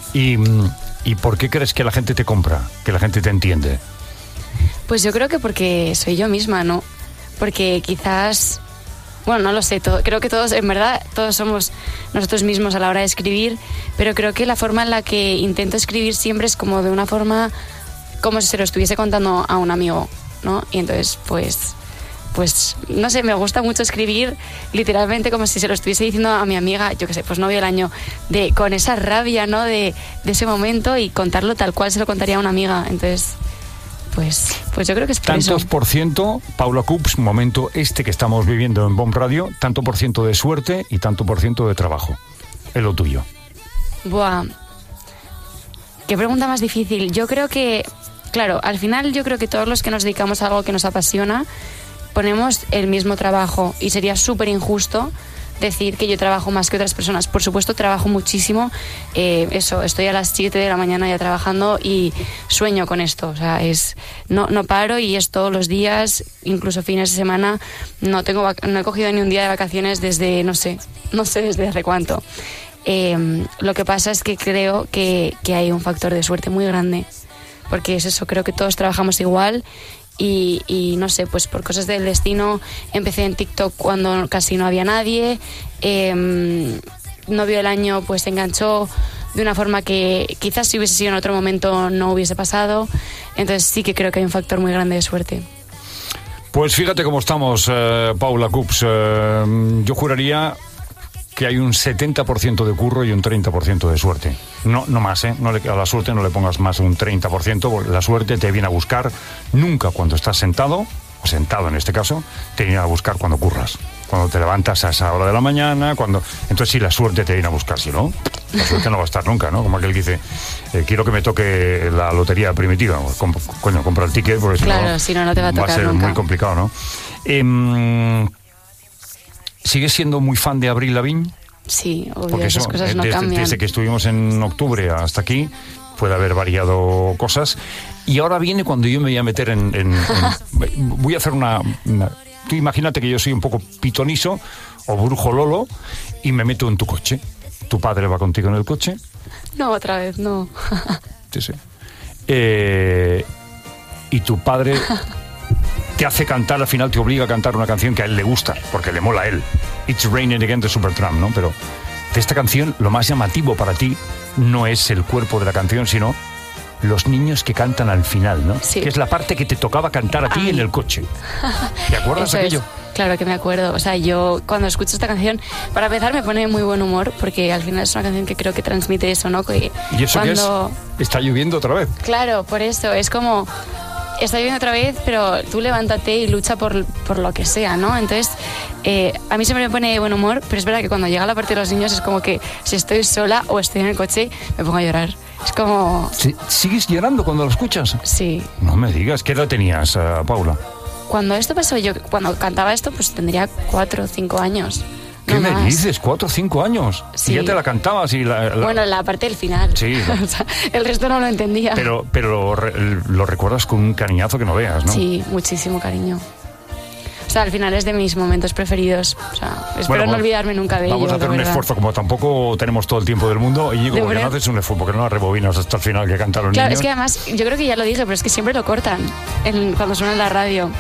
¿Y, ¿Y por qué crees que la gente te compra? Que la gente te entiende. Pues yo creo que porque soy yo misma, ¿no? Porque quizás, bueno, no lo sé, todo, creo que todos, en verdad, todos somos nosotros mismos a la hora de escribir, pero creo que la forma en la que intento escribir siempre es como de una forma, como si se lo estuviese contando a un amigo, ¿no? Y entonces, pues, pues, no sé, me gusta mucho escribir literalmente como si se lo estuviese diciendo a mi amiga, yo qué sé, pues novio del año, de, con esa rabia, ¿no? De, de ese momento y contarlo tal cual se lo contaría a una amiga, entonces... Pues, pues yo creo que es por Tantos eso. por ciento, Paula Cups, momento este que estamos viviendo en Bomb Radio, tanto por ciento de suerte y tanto por ciento de trabajo. Es lo tuyo. Buah. Qué pregunta más difícil. Yo creo que, claro, al final yo creo que todos los que nos dedicamos a algo que nos apasiona, ponemos el mismo trabajo y sería súper injusto decir que yo trabajo más que otras personas. Por supuesto, trabajo muchísimo. Eh, eso, estoy a las siete de la mañana ya trabajando y sueño con esto. O sea, es no, no paro y es todos los días, incluso fines de semana. No tengo vac- no he cogido ni un día de vacaciones desde, no sé, no sé desde hace cuánto. Eh, lo que pasa es que creo que, que hay un factor de suerte muy grande. Porque es eso, creo que todos trabajamos igual. Y, y no sé, pues por cosas del destino empecé en TikTok cuando casi no había nadie. Eh, Novio del año pues se enganchó de una forma que quizás si hubiese sido en otro momento no hubiese pasado. Entonces sí que creo que hay un factor muy grande de suerte. Pues fíjate cómo estamos, eh, Paula Cups. Eh, yo juraría que hay un setenta por ciento de curro y un treinta por ciento de suerte. No, no más, ¿eh? No le, a la suerte no le pongas más un treinta por ciento, porque la suerte te viene a buscar nunca cuando estás sentado, o sentado en este caso, te viene a buscar cuando curras. Cuando te levantas a esa hora de la mañana, cuando... Entonces sí, la suerte te viene a buscar, si no, la suerte no va a estar nunca, ¿no? Como aquel que dice, eh, quiero que me toque la lotería primitiva. Com- coño, compra el ticket, porque si Claro, no, si no, no te va a tocar va a ser nunca. muy complicado, ¿no? Eh, ¿Sigues siendo muy fan de Avril Lavigne? Sí, obvio, Porque esas eso, cosas eh, no desde, cambian. desde que estuvimos en octubre hasta aquí, puede haber variado cosas. Y ahora viene cuando yo me voy a meter en... en- en- voy a hacer una, una... Tú imagínate que yo soy un poco pitoniso o brujo lolo y me meto en tu coche. Tu padre va contigo en el coche. No, otra vez, no. Sí, sí. Eh, y tu padre te hace cantar, al final te obliga a cantar una canción que a él le gusta, porque le mola a él. It's Raining Again de Supertramp, ¿no? Pero de esta canción lo más llamativo para ti no es el cuerpo de la canción, sino los niños que cantan al final, ¿no? Sí. Que es la parte que te tocaba cantar a ti Ay. en el coche. ¿Te acuerdas Eso de aquello? es. Claro que me acuerdo. O sea, yo cuando escucho esta canción, para empezar me pone muy buen humor, porque al final es una canción que creo que transmite eso, ¿no? Que ¿Y eso cuando... qué es? Está lloviendo otra vez. Claro, por eso. Es como... Está lloviendo otra vez, pero tú levántate y lucha por, por lo que sea, ¿no? Entonces, eh, a mí siempre me pone buen humor, pero es verdad que cuando llega la parte de los niños es como que si estoy sola o estoy en el coche, me pongo a llorar. Es como... Sí, ¿sigues llorando cuando lo escuchas? Sí. No me digas, ¿qué edad tenías, eh, Paula? Cuando esto pasó, yo cuando cantaba esto, pues tendría cuatro o cinco años. ¿Qué no me más. dices? ¿Cuatro o cinco años? Sí. Y ya te la cantabas y la... la- Bueno, la parte del final. Sí. O sea, el resto no lo entendía. Pero, pero lo, re- lo recuerdas con un cariñazo que no veas, ¿no? Sí, muchísimo cariño. O sea, al final es de mis momentos preferidos. O sea, espero Bueno, no va- olvidarme nunca de ello. Vamos a hacer de un verdad. esfuerzo, como tampoco tenemos todo el tiempo del mundo. Íñigo, ¿De porque no verdad? haces un esfuerzo, porque no la rebobinas hasta el final que cantan los Claro, niños. es que además, yo creo que ya lo dije, pero es que siempre lo cortan en- cuando suena en la radio.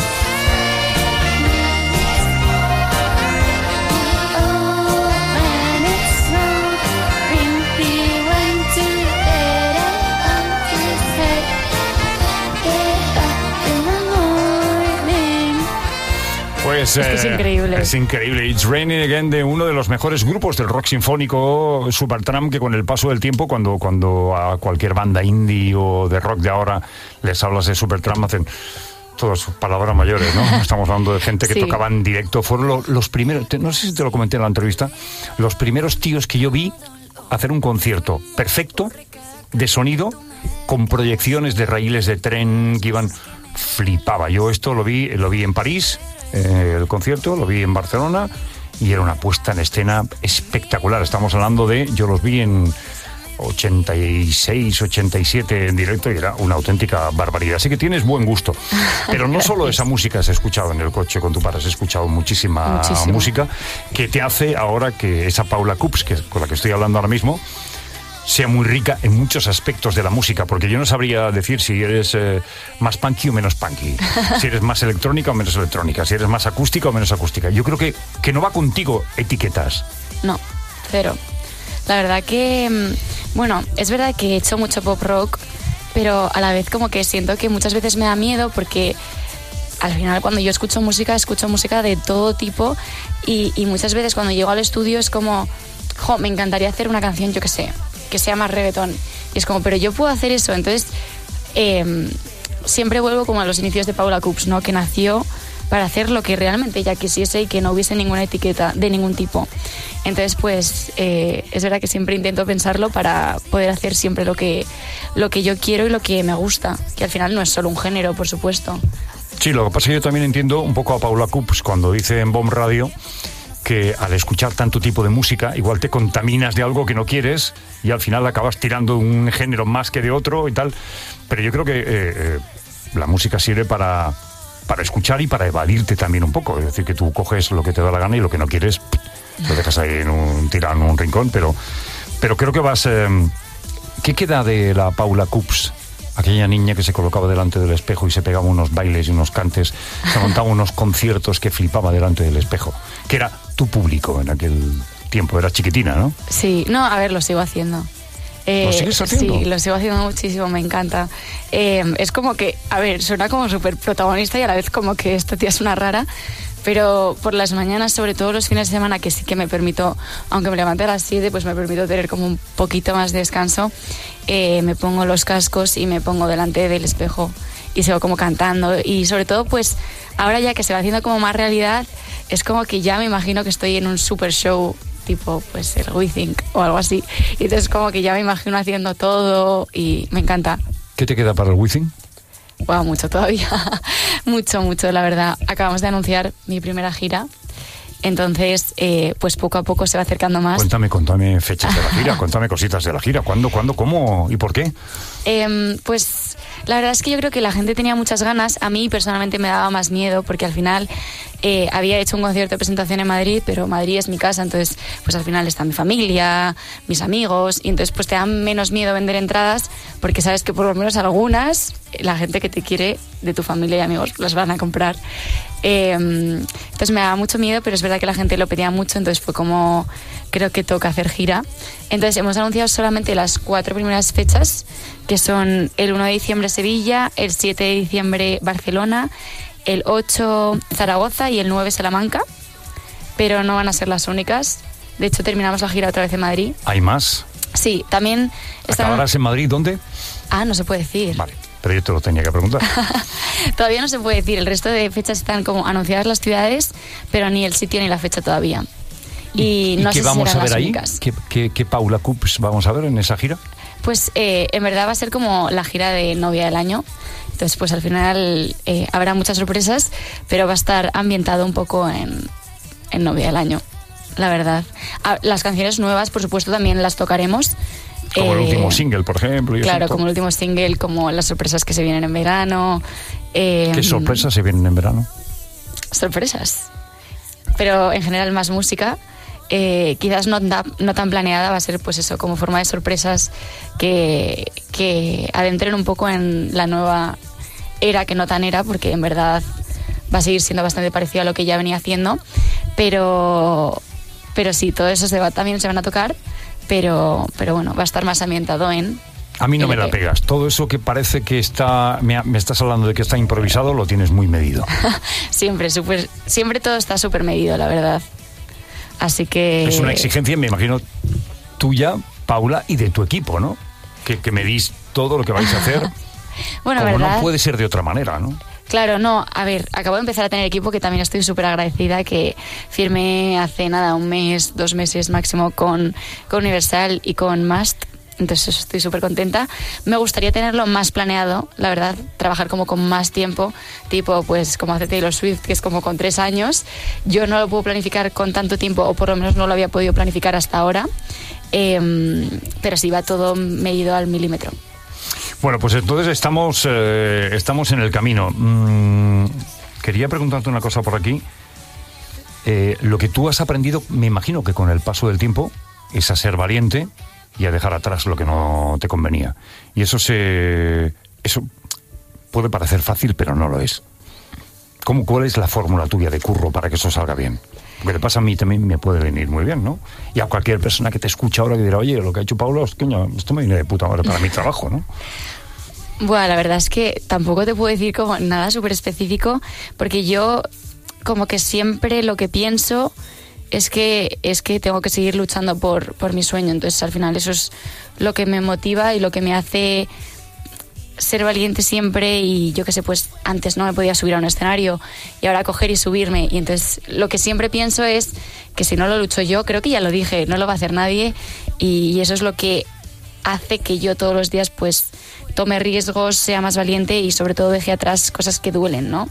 Pues, Es que es eh, increíble. Es increíble. It's Raining Again, de uno de los mejores grupos del rock sinfónico, Supertramp, que con el paso del tiempo, cuando, cuando a cualquier banda indie o de rock de ahora les hablas de Supertramp, hacen todas palabras mayores, ¿no? Estamos hablando de gente que Sí. tocaba en directo. Fueron lo- los primeros, te- no sé si te lo comenté en la entrevista, los primeros tíos que yo vi hacer un concierto perfecto de sonido con proyecciones de raíles de tren que iban... Flipaba. Yo esto lo vi, lo vi en París, eh, el concierto, lo vi en Barcelona y era una puesta en escena espectacular. Estamos hablando de... Yo los vi en ochenta y seis, ochenta y siete en directo y era una auténtica barbaridad. Así que tienes buen gusto. Pero no solo esa música has escuchado en el coche con tu padre, has escuchado muchísima Muchísimo. música que te hace ahora que esa Paula Cups, que, con la que estoy hablando ahora mismo, sea muy rica en muchos aspectos de la música, porque yo no sabría decir si eres eh, más punky o menos punky, si eres más electrónica o menos electrónica, si eres más acústica o menos acústica. Yo creo que, que no va contigo etiquetas. No, cero. La verdad que, bueno, es verdad que he hecho mucho pop rock, pero a la vez como que siento que muchas veces me da miedo porque al final cuando yo escucho música, escucho música de todo tipo y, y muchas veces cuando llego al estudio es como, jo, me encantaría hacer una canción, yo qué sé, que sea más reggaetón. Y es como, pero yo puedo hacer eso. Entonces, eh, siempre vuelvo como a los inicios de Paula Coops, ¿no? Que nació para hacer lo que realmente ella quisiese y que no hubiese ninguna etiqueta de ningún tipo. Entonces, pues, eh, es verdad que siempre intento pensarlo para poder hacer siempre lo que, lo que yo quiero y lo que me gusta. Que al final no es solo un género, por supuesto. Sí, lo que pasa es que yo también entiendo un poco a Paula Coops cuando dice en Bomb Radio que al escuchar tanto tipo de música igual te contaminas de algo que no quieres y al final acabas tirando un género más que de otro y tal. Pero yo creo que eh, eh, la música sirve para, para escuchar y para evadirte también un poco. Es decir, que tú coges lo que te da la gana y lo que no quieres lo dejas ahí en un, tirado en un rincón. Pero, pero creo que vas... Eh, ¿qué queda de la Paula Coops? Aquella niña que se colocaba delante del espejo y se pegaba unos bailes y unos cantes, se montaba unos conciertos que flipaba delante del espejo, que era tu público en aquel tiempo, eras chiquitina, ¿no? Sí, no, a ver, lo sigo haciendo. Eh, ¿Lo sigues haciendo? Sí, lo sigo haciendo muchísimo, me encanta. Eh, es como que, a ver, suena como súper protagonista y a la vez como que esta tía es una rara, pero por las mañanas, sobre todo los fines de semana, que sí que me permito, aunque me levante a las siete, pues me permito tener como un poquito más de descanso, eh, me pongo los cascos y me pongo delante del espejo y sigo como cantando. Y sobre todo, pues ahora ya que se va haciendo como más realidad, es como que ya me imagino que estoy en un super show tipo pues el WeThink o algo así. Y entonces como que ya me imagino haciendo todo y me encanta. ¿Qué te queda para el WeThink? Wow, mucho todavía. mucho, mucho, la verdad. Acabamos de anunciar mi primera gira. Entonces, eh, pues poco a poco se va acercando más. Cuéntame, cuéntame fechas de la gira, cuéntame cositas de la gira. ¿Cuándo, cuándo, cómo y por qué? Eh, pues la verdad es que yo creo que la gente tenía muchas ganas. A mí personalmente me daba más miedo porque al final eh, había hecho un concierto de presentación en Madrid, pero Madrid es mi casa, entonces pues al final está mi familia, mis amigos, y entonces pues te da menos miedo vender entradas porque sabes que por lo menos algunas, la gente que te quiere de tu familia y amigos las van a comprar. Eh, entonces me daba mucho miedo, pero es verdad que la gente lo pedía mucho, entonces fue como, creo que toca hacer gira. Entonces hemos anunciado solamente las cuatro primeras fechas, que son el uno de diciembre Sevilla, el siete de diciembre Barcelona, el ocho Zaragoza y el nueve Salamanca, pero no van a ser las únicas. De hecho, terminamos la gira otra vez en Madrid. ¿Hay más? Sí, también... ¿Acabarás en Madrid? ¿Dónde? Ah, no se puede decir. Vale, pero yo te lo tenía que preguntar. Todavía no se puede decir. El resto de fechas están como anunciadas las ciudades, pero ni el sitio ni la fecha todavía. Y, ¿Y no qué sé vamos si a ver ahí? Únicas. ¿Qué, qué, ¿Qué Paula Coops vamos a ver en esa gira? Pues eh, en verdad va a ser como la gira de novia del año. Entonces, pues al final eh, habrá muchas sorpresas, pero va a estar ambientado un poco en, en novia del año, la verdad. Ah, las canciones nuevas, por supuesto, también las tocaremos. Como eh, el último single, por ejemplo. Y claro, eso, como el último single, como las sorpresas que se vienen en verano. Eh, ¿Qué sorpresas se vienen en verano? Sorpresas. Pero en general más música. Eh, quizás no, no tan planeada, va a ser pues eso, como forma de sorpresas que, que adentren un poco en la nueva era, que no tan era, porque en verdad va a seguir siendo bastante parecido a lo que ya venía haciendo, pero, pero sí, todo eso se va, también se van a tocar, pero, pero bueno, va a estar más ambientado en... A mí no me la pegas. Todo eso que parece que está... Me, me estás hablando de que está improvisado, lo tienes muy medido. siempre, super, siempre todo está súper medido, la verdad. Así que... Es una exigencia, me imagino, tuya, Paula, y de tu equipo, ¿no? Que, que medís todo lo que vais a hacer. Bueno, como ¿verdad? No puede ser de otra manera, ¿no? Claro, no, a ver, acabo de empezar a tener equipo, que también estoy súper agradecida, que firmé hace nada, un mes, dos meses máximo con, con Universal y con Must. Entonces estoy súper contenta. Me gustaría tenerlo más planeado, la verdad, trabajar como con más tiempo, tipo pues como hace Taylor Swift, que es como con tres años. Yo no lo puedo planificar con tanto tiempo, o por lo menos no lo había podido planificar hasta ahora, eh, pero sí va todo medido al milímetro. Bueno, pues entonces estamos, eh, estamos en el camino. Mm, quería preguntarte una cosa por aquí. Eh, lo que tú has aprendido, me imagino que con el paso del tiempo, es a ser valiente, y a dejar atrás lo que no te convenía. Y eso se eso puede parecer fácil, pero no lo es. ¿Cómo, ¿Cuál es la fórmula tuya de curro para que eso salga bien? Porque te pasa a mí también, me puede venir muy bien, ¿no? Y a cualquier persona que te escucha ahora que dirá, oye, lo que ha hecho Paula, coño, esto me viene de puta madre para mi trabajo, ¿no? Bueno, la verdad es que tampoco te puedo decir como nada súper específico, porque yo como que siempre lo que pienso es que es que tengo que seguir luchando por, por mi sueño. Entonces, al final, eso es lo que me motiva y lo que me hace ser valiente siempre. Y yo qué sé, pues antes no me podía subir a un escenario y ahora coger y subirme. Y entonces, lo que siempre pienso es que si no lo lucho yo, creo que ya lo dije, no lo va a hacer nadie. Y, y eso es lo que hace que yo todos los días, pues, tome riesgos, sea más valiente y sobre todo deje atrás cosas que duelen, ¿no?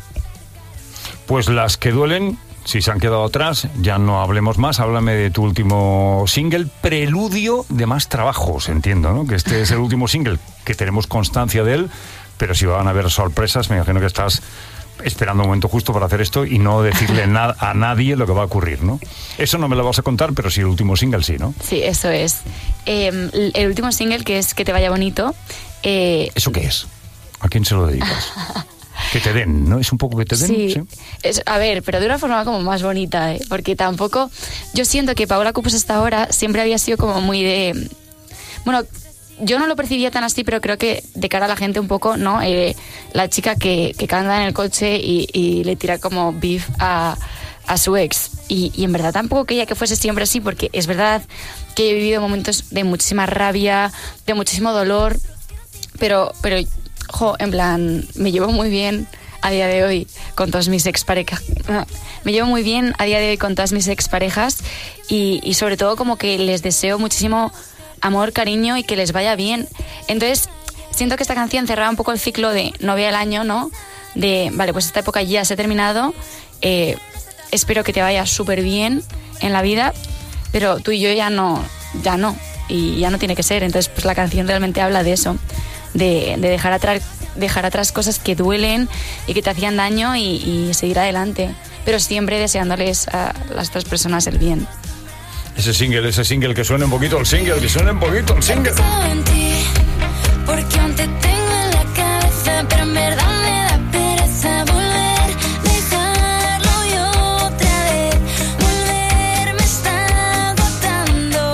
Pues las que duelen, si se han quedado atrás, ya no hablemos más. Háblame de tu último single, preludio de más trabajos, entiendo, ¿no? Que este es el último single, que tenemos constancia de él, pero si van a haber sorpresas, me imagino que estás esperando un momento justo para hacer esto y no decirle na- a nadie lo que va a ocurrir, ¿no? Eso no me lo vas a contar, pero sí el último single sí, ¿no? Sí, eso es. Eh, el último single, que es Que te vaya bonito. Eh, ¿Eso qué es? ¿A quién se lo dedicas? Que te den, ¿no? Es un poco que te den. Sí, ¿sí? Es, a ver, pero de una forma como más bonita, ¿eh? Porque tampoco... Yo siento que Paula Cups hasta ahora siempre había sido como muy de... Bueno, yo no lo percibía tan así, pero creo que de cara a la gente un poco, ¿no? Eh, la chica que, que anda en el coche y, y le tira como beef a, a su ex. Y, y en verdad tampoco quería que fuese siempre así, porque es verdad que he vivido momentos de muchísima rabia, de muchísimo dolor, pero... pero Jo, en plan, me llevo muy bien a día de hoy con todas mis exparejas. Me llevo muy bien a día de hoy con todas mis exparejas y, y sobre todo como que les deseo muchísimo amor, cariño y que les vaya bien. Entonces, siento que esta canción cerraba un poco el ciclo de novia del año, ¿no? De, vale, pues esta época ya se ha terminado, eh, espero que te vaya súper bien en la vida, pero tú y yo ya no, ya no, y ya no tiene que ser. Entonces, pues la canción realmente habla de eso. De, de dejar, atrás, dejar atrás cosas que duelen y que te hacían daño y, y seguir adelante, pero siempre deseándoles a las otras personas el bien. Ese single, ese single, que suene un poquito el single, que suene un poquito el single. En ti, porque aún te tengo en la cabeza, pero en verdad me da pereza volver, dejarlo y otra vez volver, me está agotando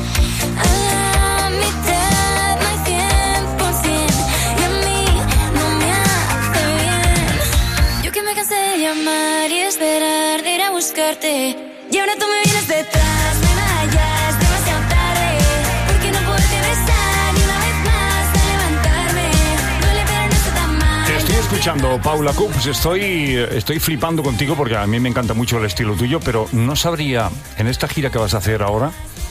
a la mitad, no hay cien por ciento y a mí no me hace bien. Yo que me cansé de llamar y esperar, de ir a buscarte, y ahora tú me vienes detrás, me vayas, es demasiado tarde, porque no poderte besar ni una vez más a levantarme, duele pero no está tan mal. Te estoy escuchando, Paula Cups, estoy, estoy flipando contigo porque a mí me encanta mucho el estilo tuyo, pero no sabría, en esta gira que vas a hacer ahora,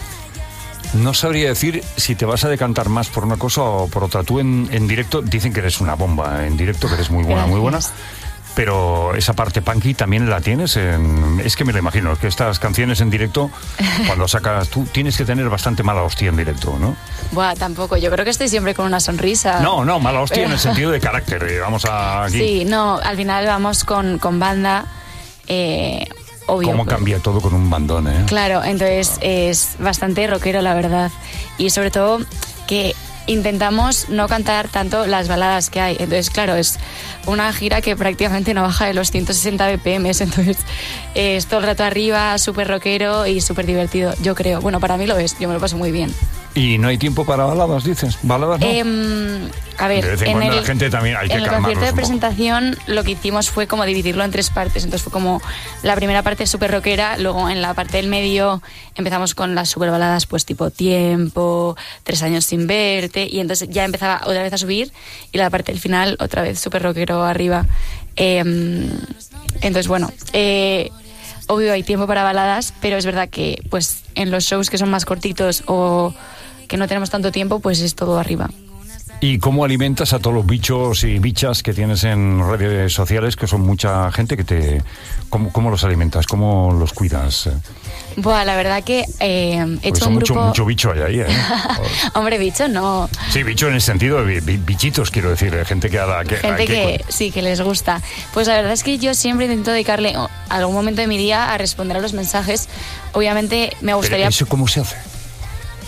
no sabría decir si te vas a decantar más por una cosa o por otra. Tú en, en directo, dicen que eres una bomba en directo, que eres muy buena, muy buena. Pero esa parte punky también la tienes en... Es que me lo imagino, es que estas canciones en directo, cuando sacas... Tú tienes que tener bastante mala hostia en directo, ¿no? Buah, tampoco. Yo creo que estoy siempre con una sonrisa. No, no, mala hostia en el sentido de carácter. eh, Vamos a... Aquí. Sí, no, al final vamos con, con banda, eh, obvio. ¿Cómo cambia todo con un bandón, eh? Claro, entonces es bastante rockero, la verdad. Y sobre todo que intentamos no cantar tanto las baladas que hay. Entonces, claro, es una gira que prácticamente no baja de los ciento sesenta B P M. Entonces, eh, es todo el rato arriba, súper rockero y súper divertido, yo creo. Bueno, para mí lo es, yo me lo paso muy bien. ¿Y no hay tiempo para baladas, dices? ¿Baladas no? Eh, a ver, de vez en, en cuando el, la gente también hay que en el calmarlos concierto de un poco. presentación lo que hicimos fue como dividirlo en tres partes. Entonces fue como la primera parte súper rockera, luego en la parte del medio empezamos con las súper baladas, pues tipo Tiempo, Tres años sin verte, y entonces ya empezaba otra vez a subir, y la parte del final otra vez súper rockero arriba. Eh, entonces bueno, eh, obvio hay tiempo para baladas, pero es verdad que pues en los shows que son más cortitos o que no tenemos tanto tiempo, pues es todo arriba. ¿Y cómo alimentas a todos los bichos y bichas que tienes en redes sociales, que son mucha gente que te... ¿Cómo, cómo los alimentas? ¿Cómo los cuidas? Buah, la verdad que eh, he Porque hecho son un mucho, grupo... mucho bicho hay ahí, ¿eh? Hombre, bicho, no. Sí, bicho en el sentido de bi- bichitos, quiero decir, de gente que... A, que Gente a- que sí, que les gusta. Pues la verdad es que yo siempre intento dedicarle oh, algún momento de mi día a responder a los mensajes. Obviamente me ¿Pero gustaría... eso cómo se hace?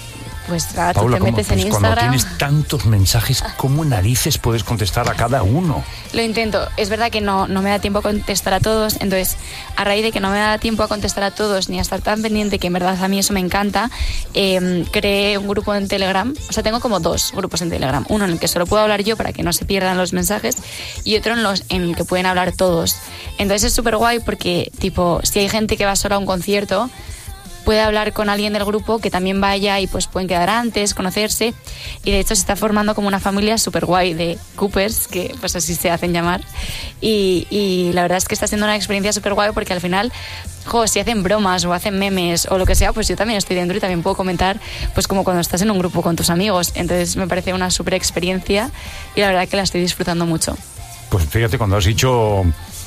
pues nada, tú Paula, te ¿cómo? metes Pues en cuando Instagram. tienes tantos mensajes, ¿cómo narices puedes contestar a cada uno? Lo intento. Es verdad que no, no me da tiempo a contestar a todos, entonces a raíz de que no me da tiempo a contestar a todos ni a estar tan pendiente, que en verdad a mí eso me encanta, eh, creé un grupo en Telegram. O sea, tengo como dos grupos en Telegram. Uno en el que solo puedo hablar yo para que no se pierdan los mensajes y otro en, los, en el que pueden hablar todos. Entonces es súper guay porque, tipo, si hay gente que va sola a un concierto, puede hablar con alguien del grupo que también vaya y pues pueden quedar antes, conocerse, y de hecho se está formando como una familia súper guay de Coopers, que pues así se hacen llamar, y, y la verdad es que está siendo una experiencia súper guay porque al final, jo, si hacen bromas o hacen memes o lo que sea, pues yo también estoy dentro y también puedo comentar, pues como cuando estás en un grupo con tus amigos. Entonces me parece una súper experiencia y la verdad que la estoy disfrutando mucho. Pues fíjate, cuando has dicho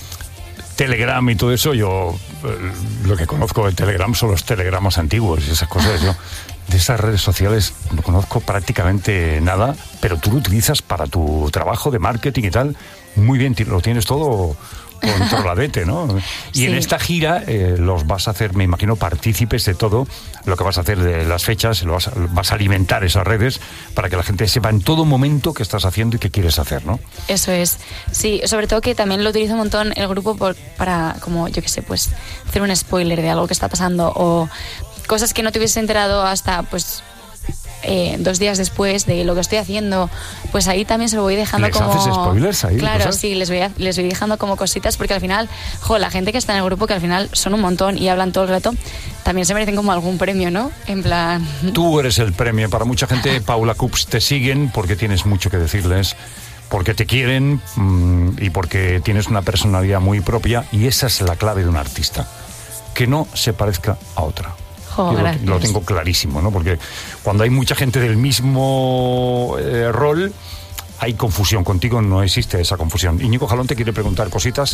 Telegram y todo eso, yo eh, lo que conozco de Telegram son los telegramas antiguos y esas cosas. Yo de esas redes sociales no conozco prácticamente nada, pero tú lo utilizas para tu trabajo de marketing y tal. Muy bien, lo tienes todo controladete, ¿no? Y Sí. en esta gira eh, los vas a hacer, me imagino, partícipes de todo lo que vas a hacer de las fechas, lo vas a, vas a alimentar esas redes para que la gente sepa en todo momento qué estás haciendo y qué quieres hacer, ¿no? Eso es, sí, sobre todo que también lo utilizo un montón el grupo por, para, como yo qué sé, pues hacer un spoiler de algo que está pasando o cosas que no te hubieses enterado hasta pues eh, dos días después de lo que estoy haciendo, pues ahí también se lo voy dejando ¿Les como... haces spoilers ahí? Claro, ¿Cosas? sí, les voy, a- les voy dejando como cositas porque al final, jo, la gente que está en el grupo, que al final son un montón y hablan todo el rato, también se merecen como algún premio, ¿no? En plan... Tú eres el premio. Para mucha gente, Paula Coops, te siguen porque tienes mucho que decirles, porque te quieren mmm, y porque tienes una personalidad muy propia, y esa es la clave de un artista, que no se parezca a otra. Jo, Yo lo, gracias. lo tengo clarísimo, ¿no? Porque cuando hay mucha gente del mismo eh, rol, hay confusión. Contigo no existe esa confusión. Íñigo Jalón te quiere preguntar cositas.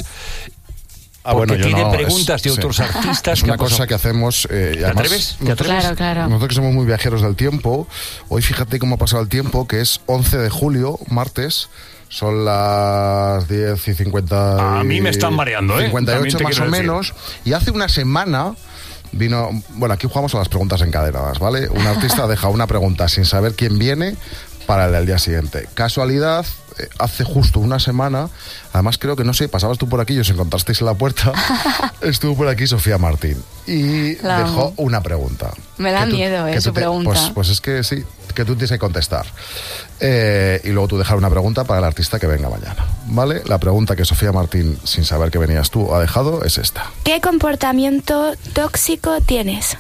Ah, bueno, porque yo tiene no, preguntas es- de sí. otros artistas. Es una ¿Qué pasó? cosa que hacemos. eh, y ¿Te además, atreves? ¿Te nosotros- atreves? Claro, claro. Nosotros que somos muy viajeros del tiempo, hoy fíjate cómo ha pasado el tiempo, que es once de julio, martes. Son las diez y cincuenta. y- A mí me están mareando, ¿eh? cincuenta y También ocho te más o quiero decir. menos. Y hace una semana vino. Bueno, aquí jugamos a las preguntas encadenadas, ¿vale? Un artista deja una pregunta sin saber quién viene para el del día siguiente. Casualidad, eh, hace justo una semana, además creo que, no sé, pasabas tú por aquí y os encontrasteis en la puerta, estuvo por aquí Sofía Martín y La dejó amo. una pregunta. Me da Que tú- miedo, eh, que su tú te- pregunta. Pues, pues es que sí, que tú tienes que contestar. Eh, y luego tú dejar una pregunta para el artista que venga mañana, ¿vale? La pregunta que Sofía Martín, sin saber que venías tú, ha dejado es esta. ¿Qué comportamiento tóxico tienes?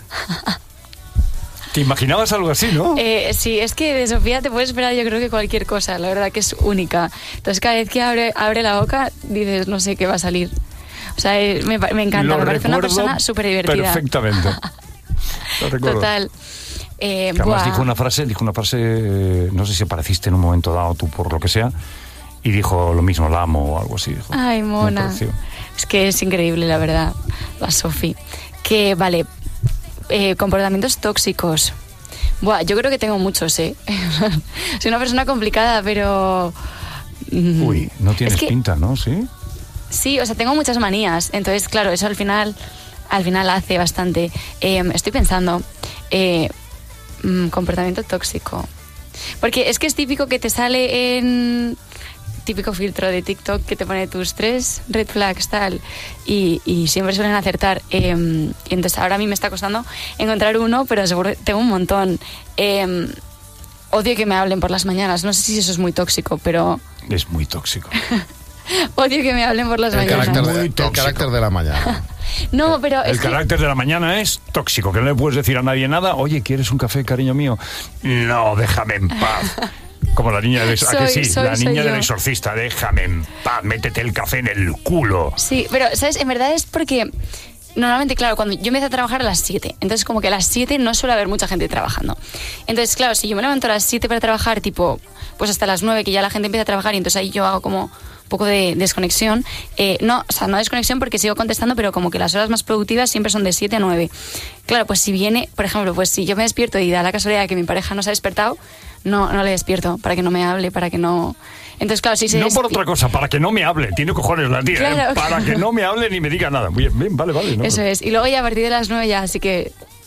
¿Te imaginabas algo así, no? Eh, sí, es que de Sofía te puedes esperar yo creo que cualquier cosa, la verdad que es única. Entonces cada vez que abre, abre la boca dices, no sé qué va a salir. O sea, eh, me, pa- me encanta, Lo me parece una recuerdo persona súper divertida. Perfectamente. Lo recuerdo. Total. Eh, Que además buah. dijo una frase, dijo una frase, eh, no sé si apareciste en un momento dado tú por lo que sea, y dijo lo mismo, la amo o algo así. Dijo. Ay, Me mona. pareció. Es que es increíble, la verdad, la Sofi. Que, vale, eh, comportamientos tóxicos. Buah, yo creo que tengo muchos, ¿eh? Soy una persona complicada, pero... mm, Uy, no tienes es que- pinta, ¿no? ¿Sí? Sí, o sea, tengo muchas manías. Entonces, claro, eso al final, al final hace bastante. Eh, estoy pensando, eh, mm, comportamiento tóxico. Porque es que es típico que te sale en típico filtro de TikTok que te pone tus tres red flags, tal, y, y siempre suelen acertar. Eh, y entonces ahora a mí me está costando encontrar uno, pero seguro que tengo un montón. Eh, odio que me hablen por las mañanas. No sé si eso es muy tóxico, pero Es muy tóxico. odio que me hablen por las El mañanas. carácter, de, Muy el tóxico. carácter de la mañana. No, pero El es que- carácter de la mañana es tóxico, que no le puedes decir a nadie nada. Oye, ¿quieres un café, cariño mío? No, déjame en paz. Como la niña del ¿a que Soy- sí? soy- la soy niña yo. del exorcista, déjame en paz, métete el café en el culo. Sí, pero, ¿sabes? En verdad es porque normalmente, claro, cuando yo empiezo a trabajar a las siete, entonces como que a las siete no suele haber mucha gente trabajando. Entonces, claro, si yo me levanto a las siete para trabajar, tipo, pues hasta las nueve que ya la gente empieza a trabajar y entonces ahí yo hago como un poco de desconexión. Eh, no, o sea, no desconexión porque sigo contestando, pero como que las horas más productivas siempre son de siete a nueve. Claro, pues si viene, por ejemplo, pues si yo me despierto y da la casualidad de que mi pareja no se ha despertado, no, no le despierto para que no me hable, para que no... Entonces, claro, si se No por despi- otra cosa, para que no me hable. Tiene cojones la tía, ¿eh? Claro. Para que no me hable ni me diga nada. Bien, bien, vale, vale. ¿no? Eso es. Y luego ya a partir de las nueve ya así que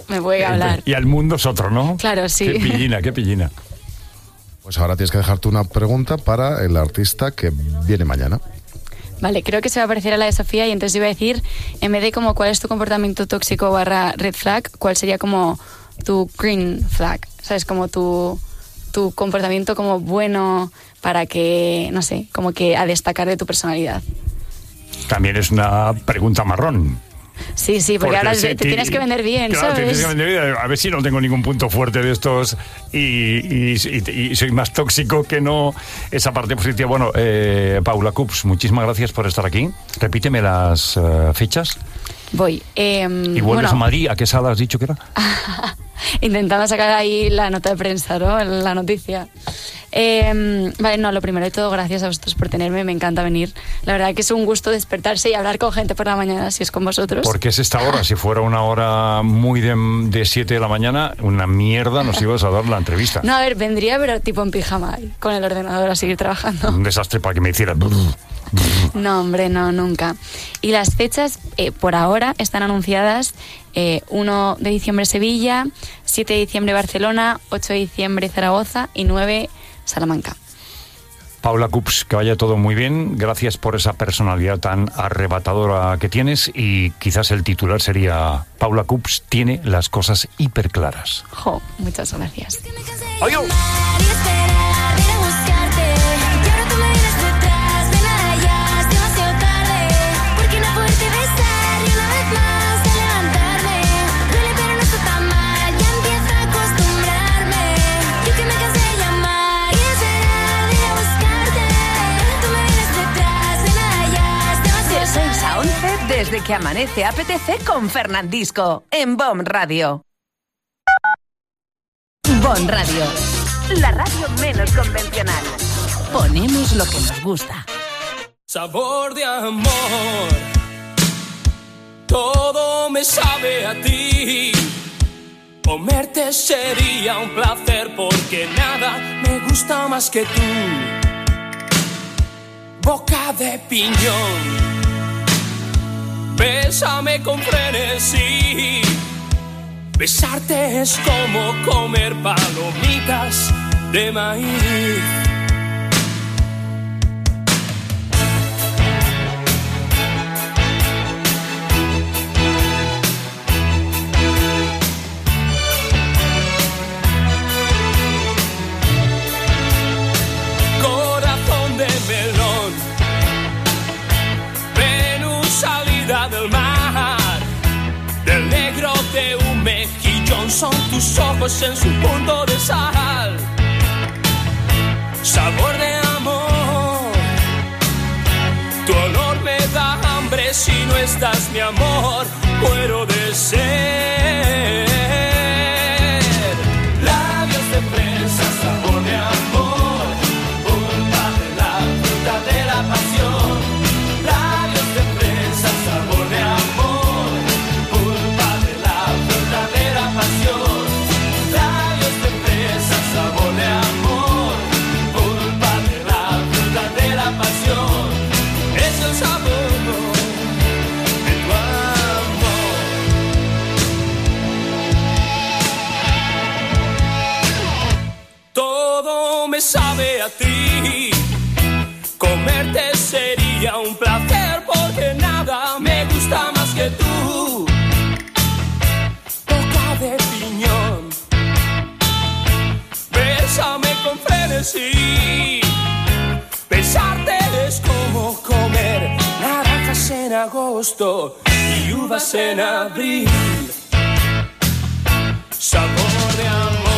me voy a hablar. Y al mundo es otro, ¿no? Claro, sí. Qué pillina, qué pillina. Pues ahora tienes que dejarte una pregunta para el artista que viene mañana. Vale, creo que se va a parecer a la de Sofía y entonces iba a decir, en vez de como cuál es tu comportamiento tóxico barra red flag, cuál sería como tu green flag, ¿sabes? Como tu, tu comportamiento como bueno para que, no sé, como que a destacar de tu personalidad. También es una pregunta marrón. Sí, sí, porque, porque ahora te tienes que vender bien, claro, ¿sabes? Tienes que vender bien. A ver si no tengo ningún punto fuerte de estos y, y, y, y soy más tóxico que no esa parte positiva. Bueno, eh, Paula Cups, muchísimas gracias por estar aquí. Repíteme las uh, fechas. Voy. Eh, ¿Y vuelves bueno, a Madrid? ¿A qué sala has dicho que era? Intentando sacar ahí la nota de prensa, ¿no? La noticia. Eh, vale, no, lo primero de todo, gracias a vosotros por tenerme, me encanta venir. La verdad que es un gusto despertarse y hablar con gente por la mañana, si es con vosotros. ¿Por qué es esta hora? Si fuera una hora muy de siete de, de la mañana, una mierda nos ibas a dar la entrevista. No, a ver, vendría, pero tipo en pijama, con el ordenador a seguir trabajando. Un desastre para que me hicieras... No, hombre, no, nunca. Y las fechas, eh, por ahora, están anunciadas eh, uno de diciembre Sevilla, siete de diciembre Barcelona, ocho de diciembre Zaragoza y nueve Salamanca. Paula Cups, que vaya todo muy bien. Gracias por esa personalidad tan arrebatadora que tienes y quizás el titular sería Paula Cups tiene las cosas hiper claras. Jo, muchas gracias. ¡Adiós! Desde que amanece apetece con Fernandisco en B O M Radio. B O M Radio, la radio menos convencional. Ponemos lo que nos gusta. Sabor de amor, todo me sabe a ti. Comerte sería un placer porque nada me gusta más que tú. Boca de piñón, bésame con frenesí. Besarte es como comer palomitas de maíz. Corazón de melón, Venus salida del mar, del negro de un mejillón son tus ojos en su punto de sal. Sabor de amor, tu olor me da hambre, si no estás mi amor, muero de sed. Labios de fresa, sabor de amor, pulpa de la fruta de la pasión. Labios de fresa, sabor de amor, pulpa de la fruta de la pasión. Labios de fresa, sabor de amor, pulpa de la fruta de la pasión. Es el sabor de tu amor. Todo me sabe a ti. Comerte sería un placer porque nada me gusta más que tú. Boca de piñón, bésame con frenesí. Besarte es como comer naranjas en agosto y uvas en abril. Sabor de amor.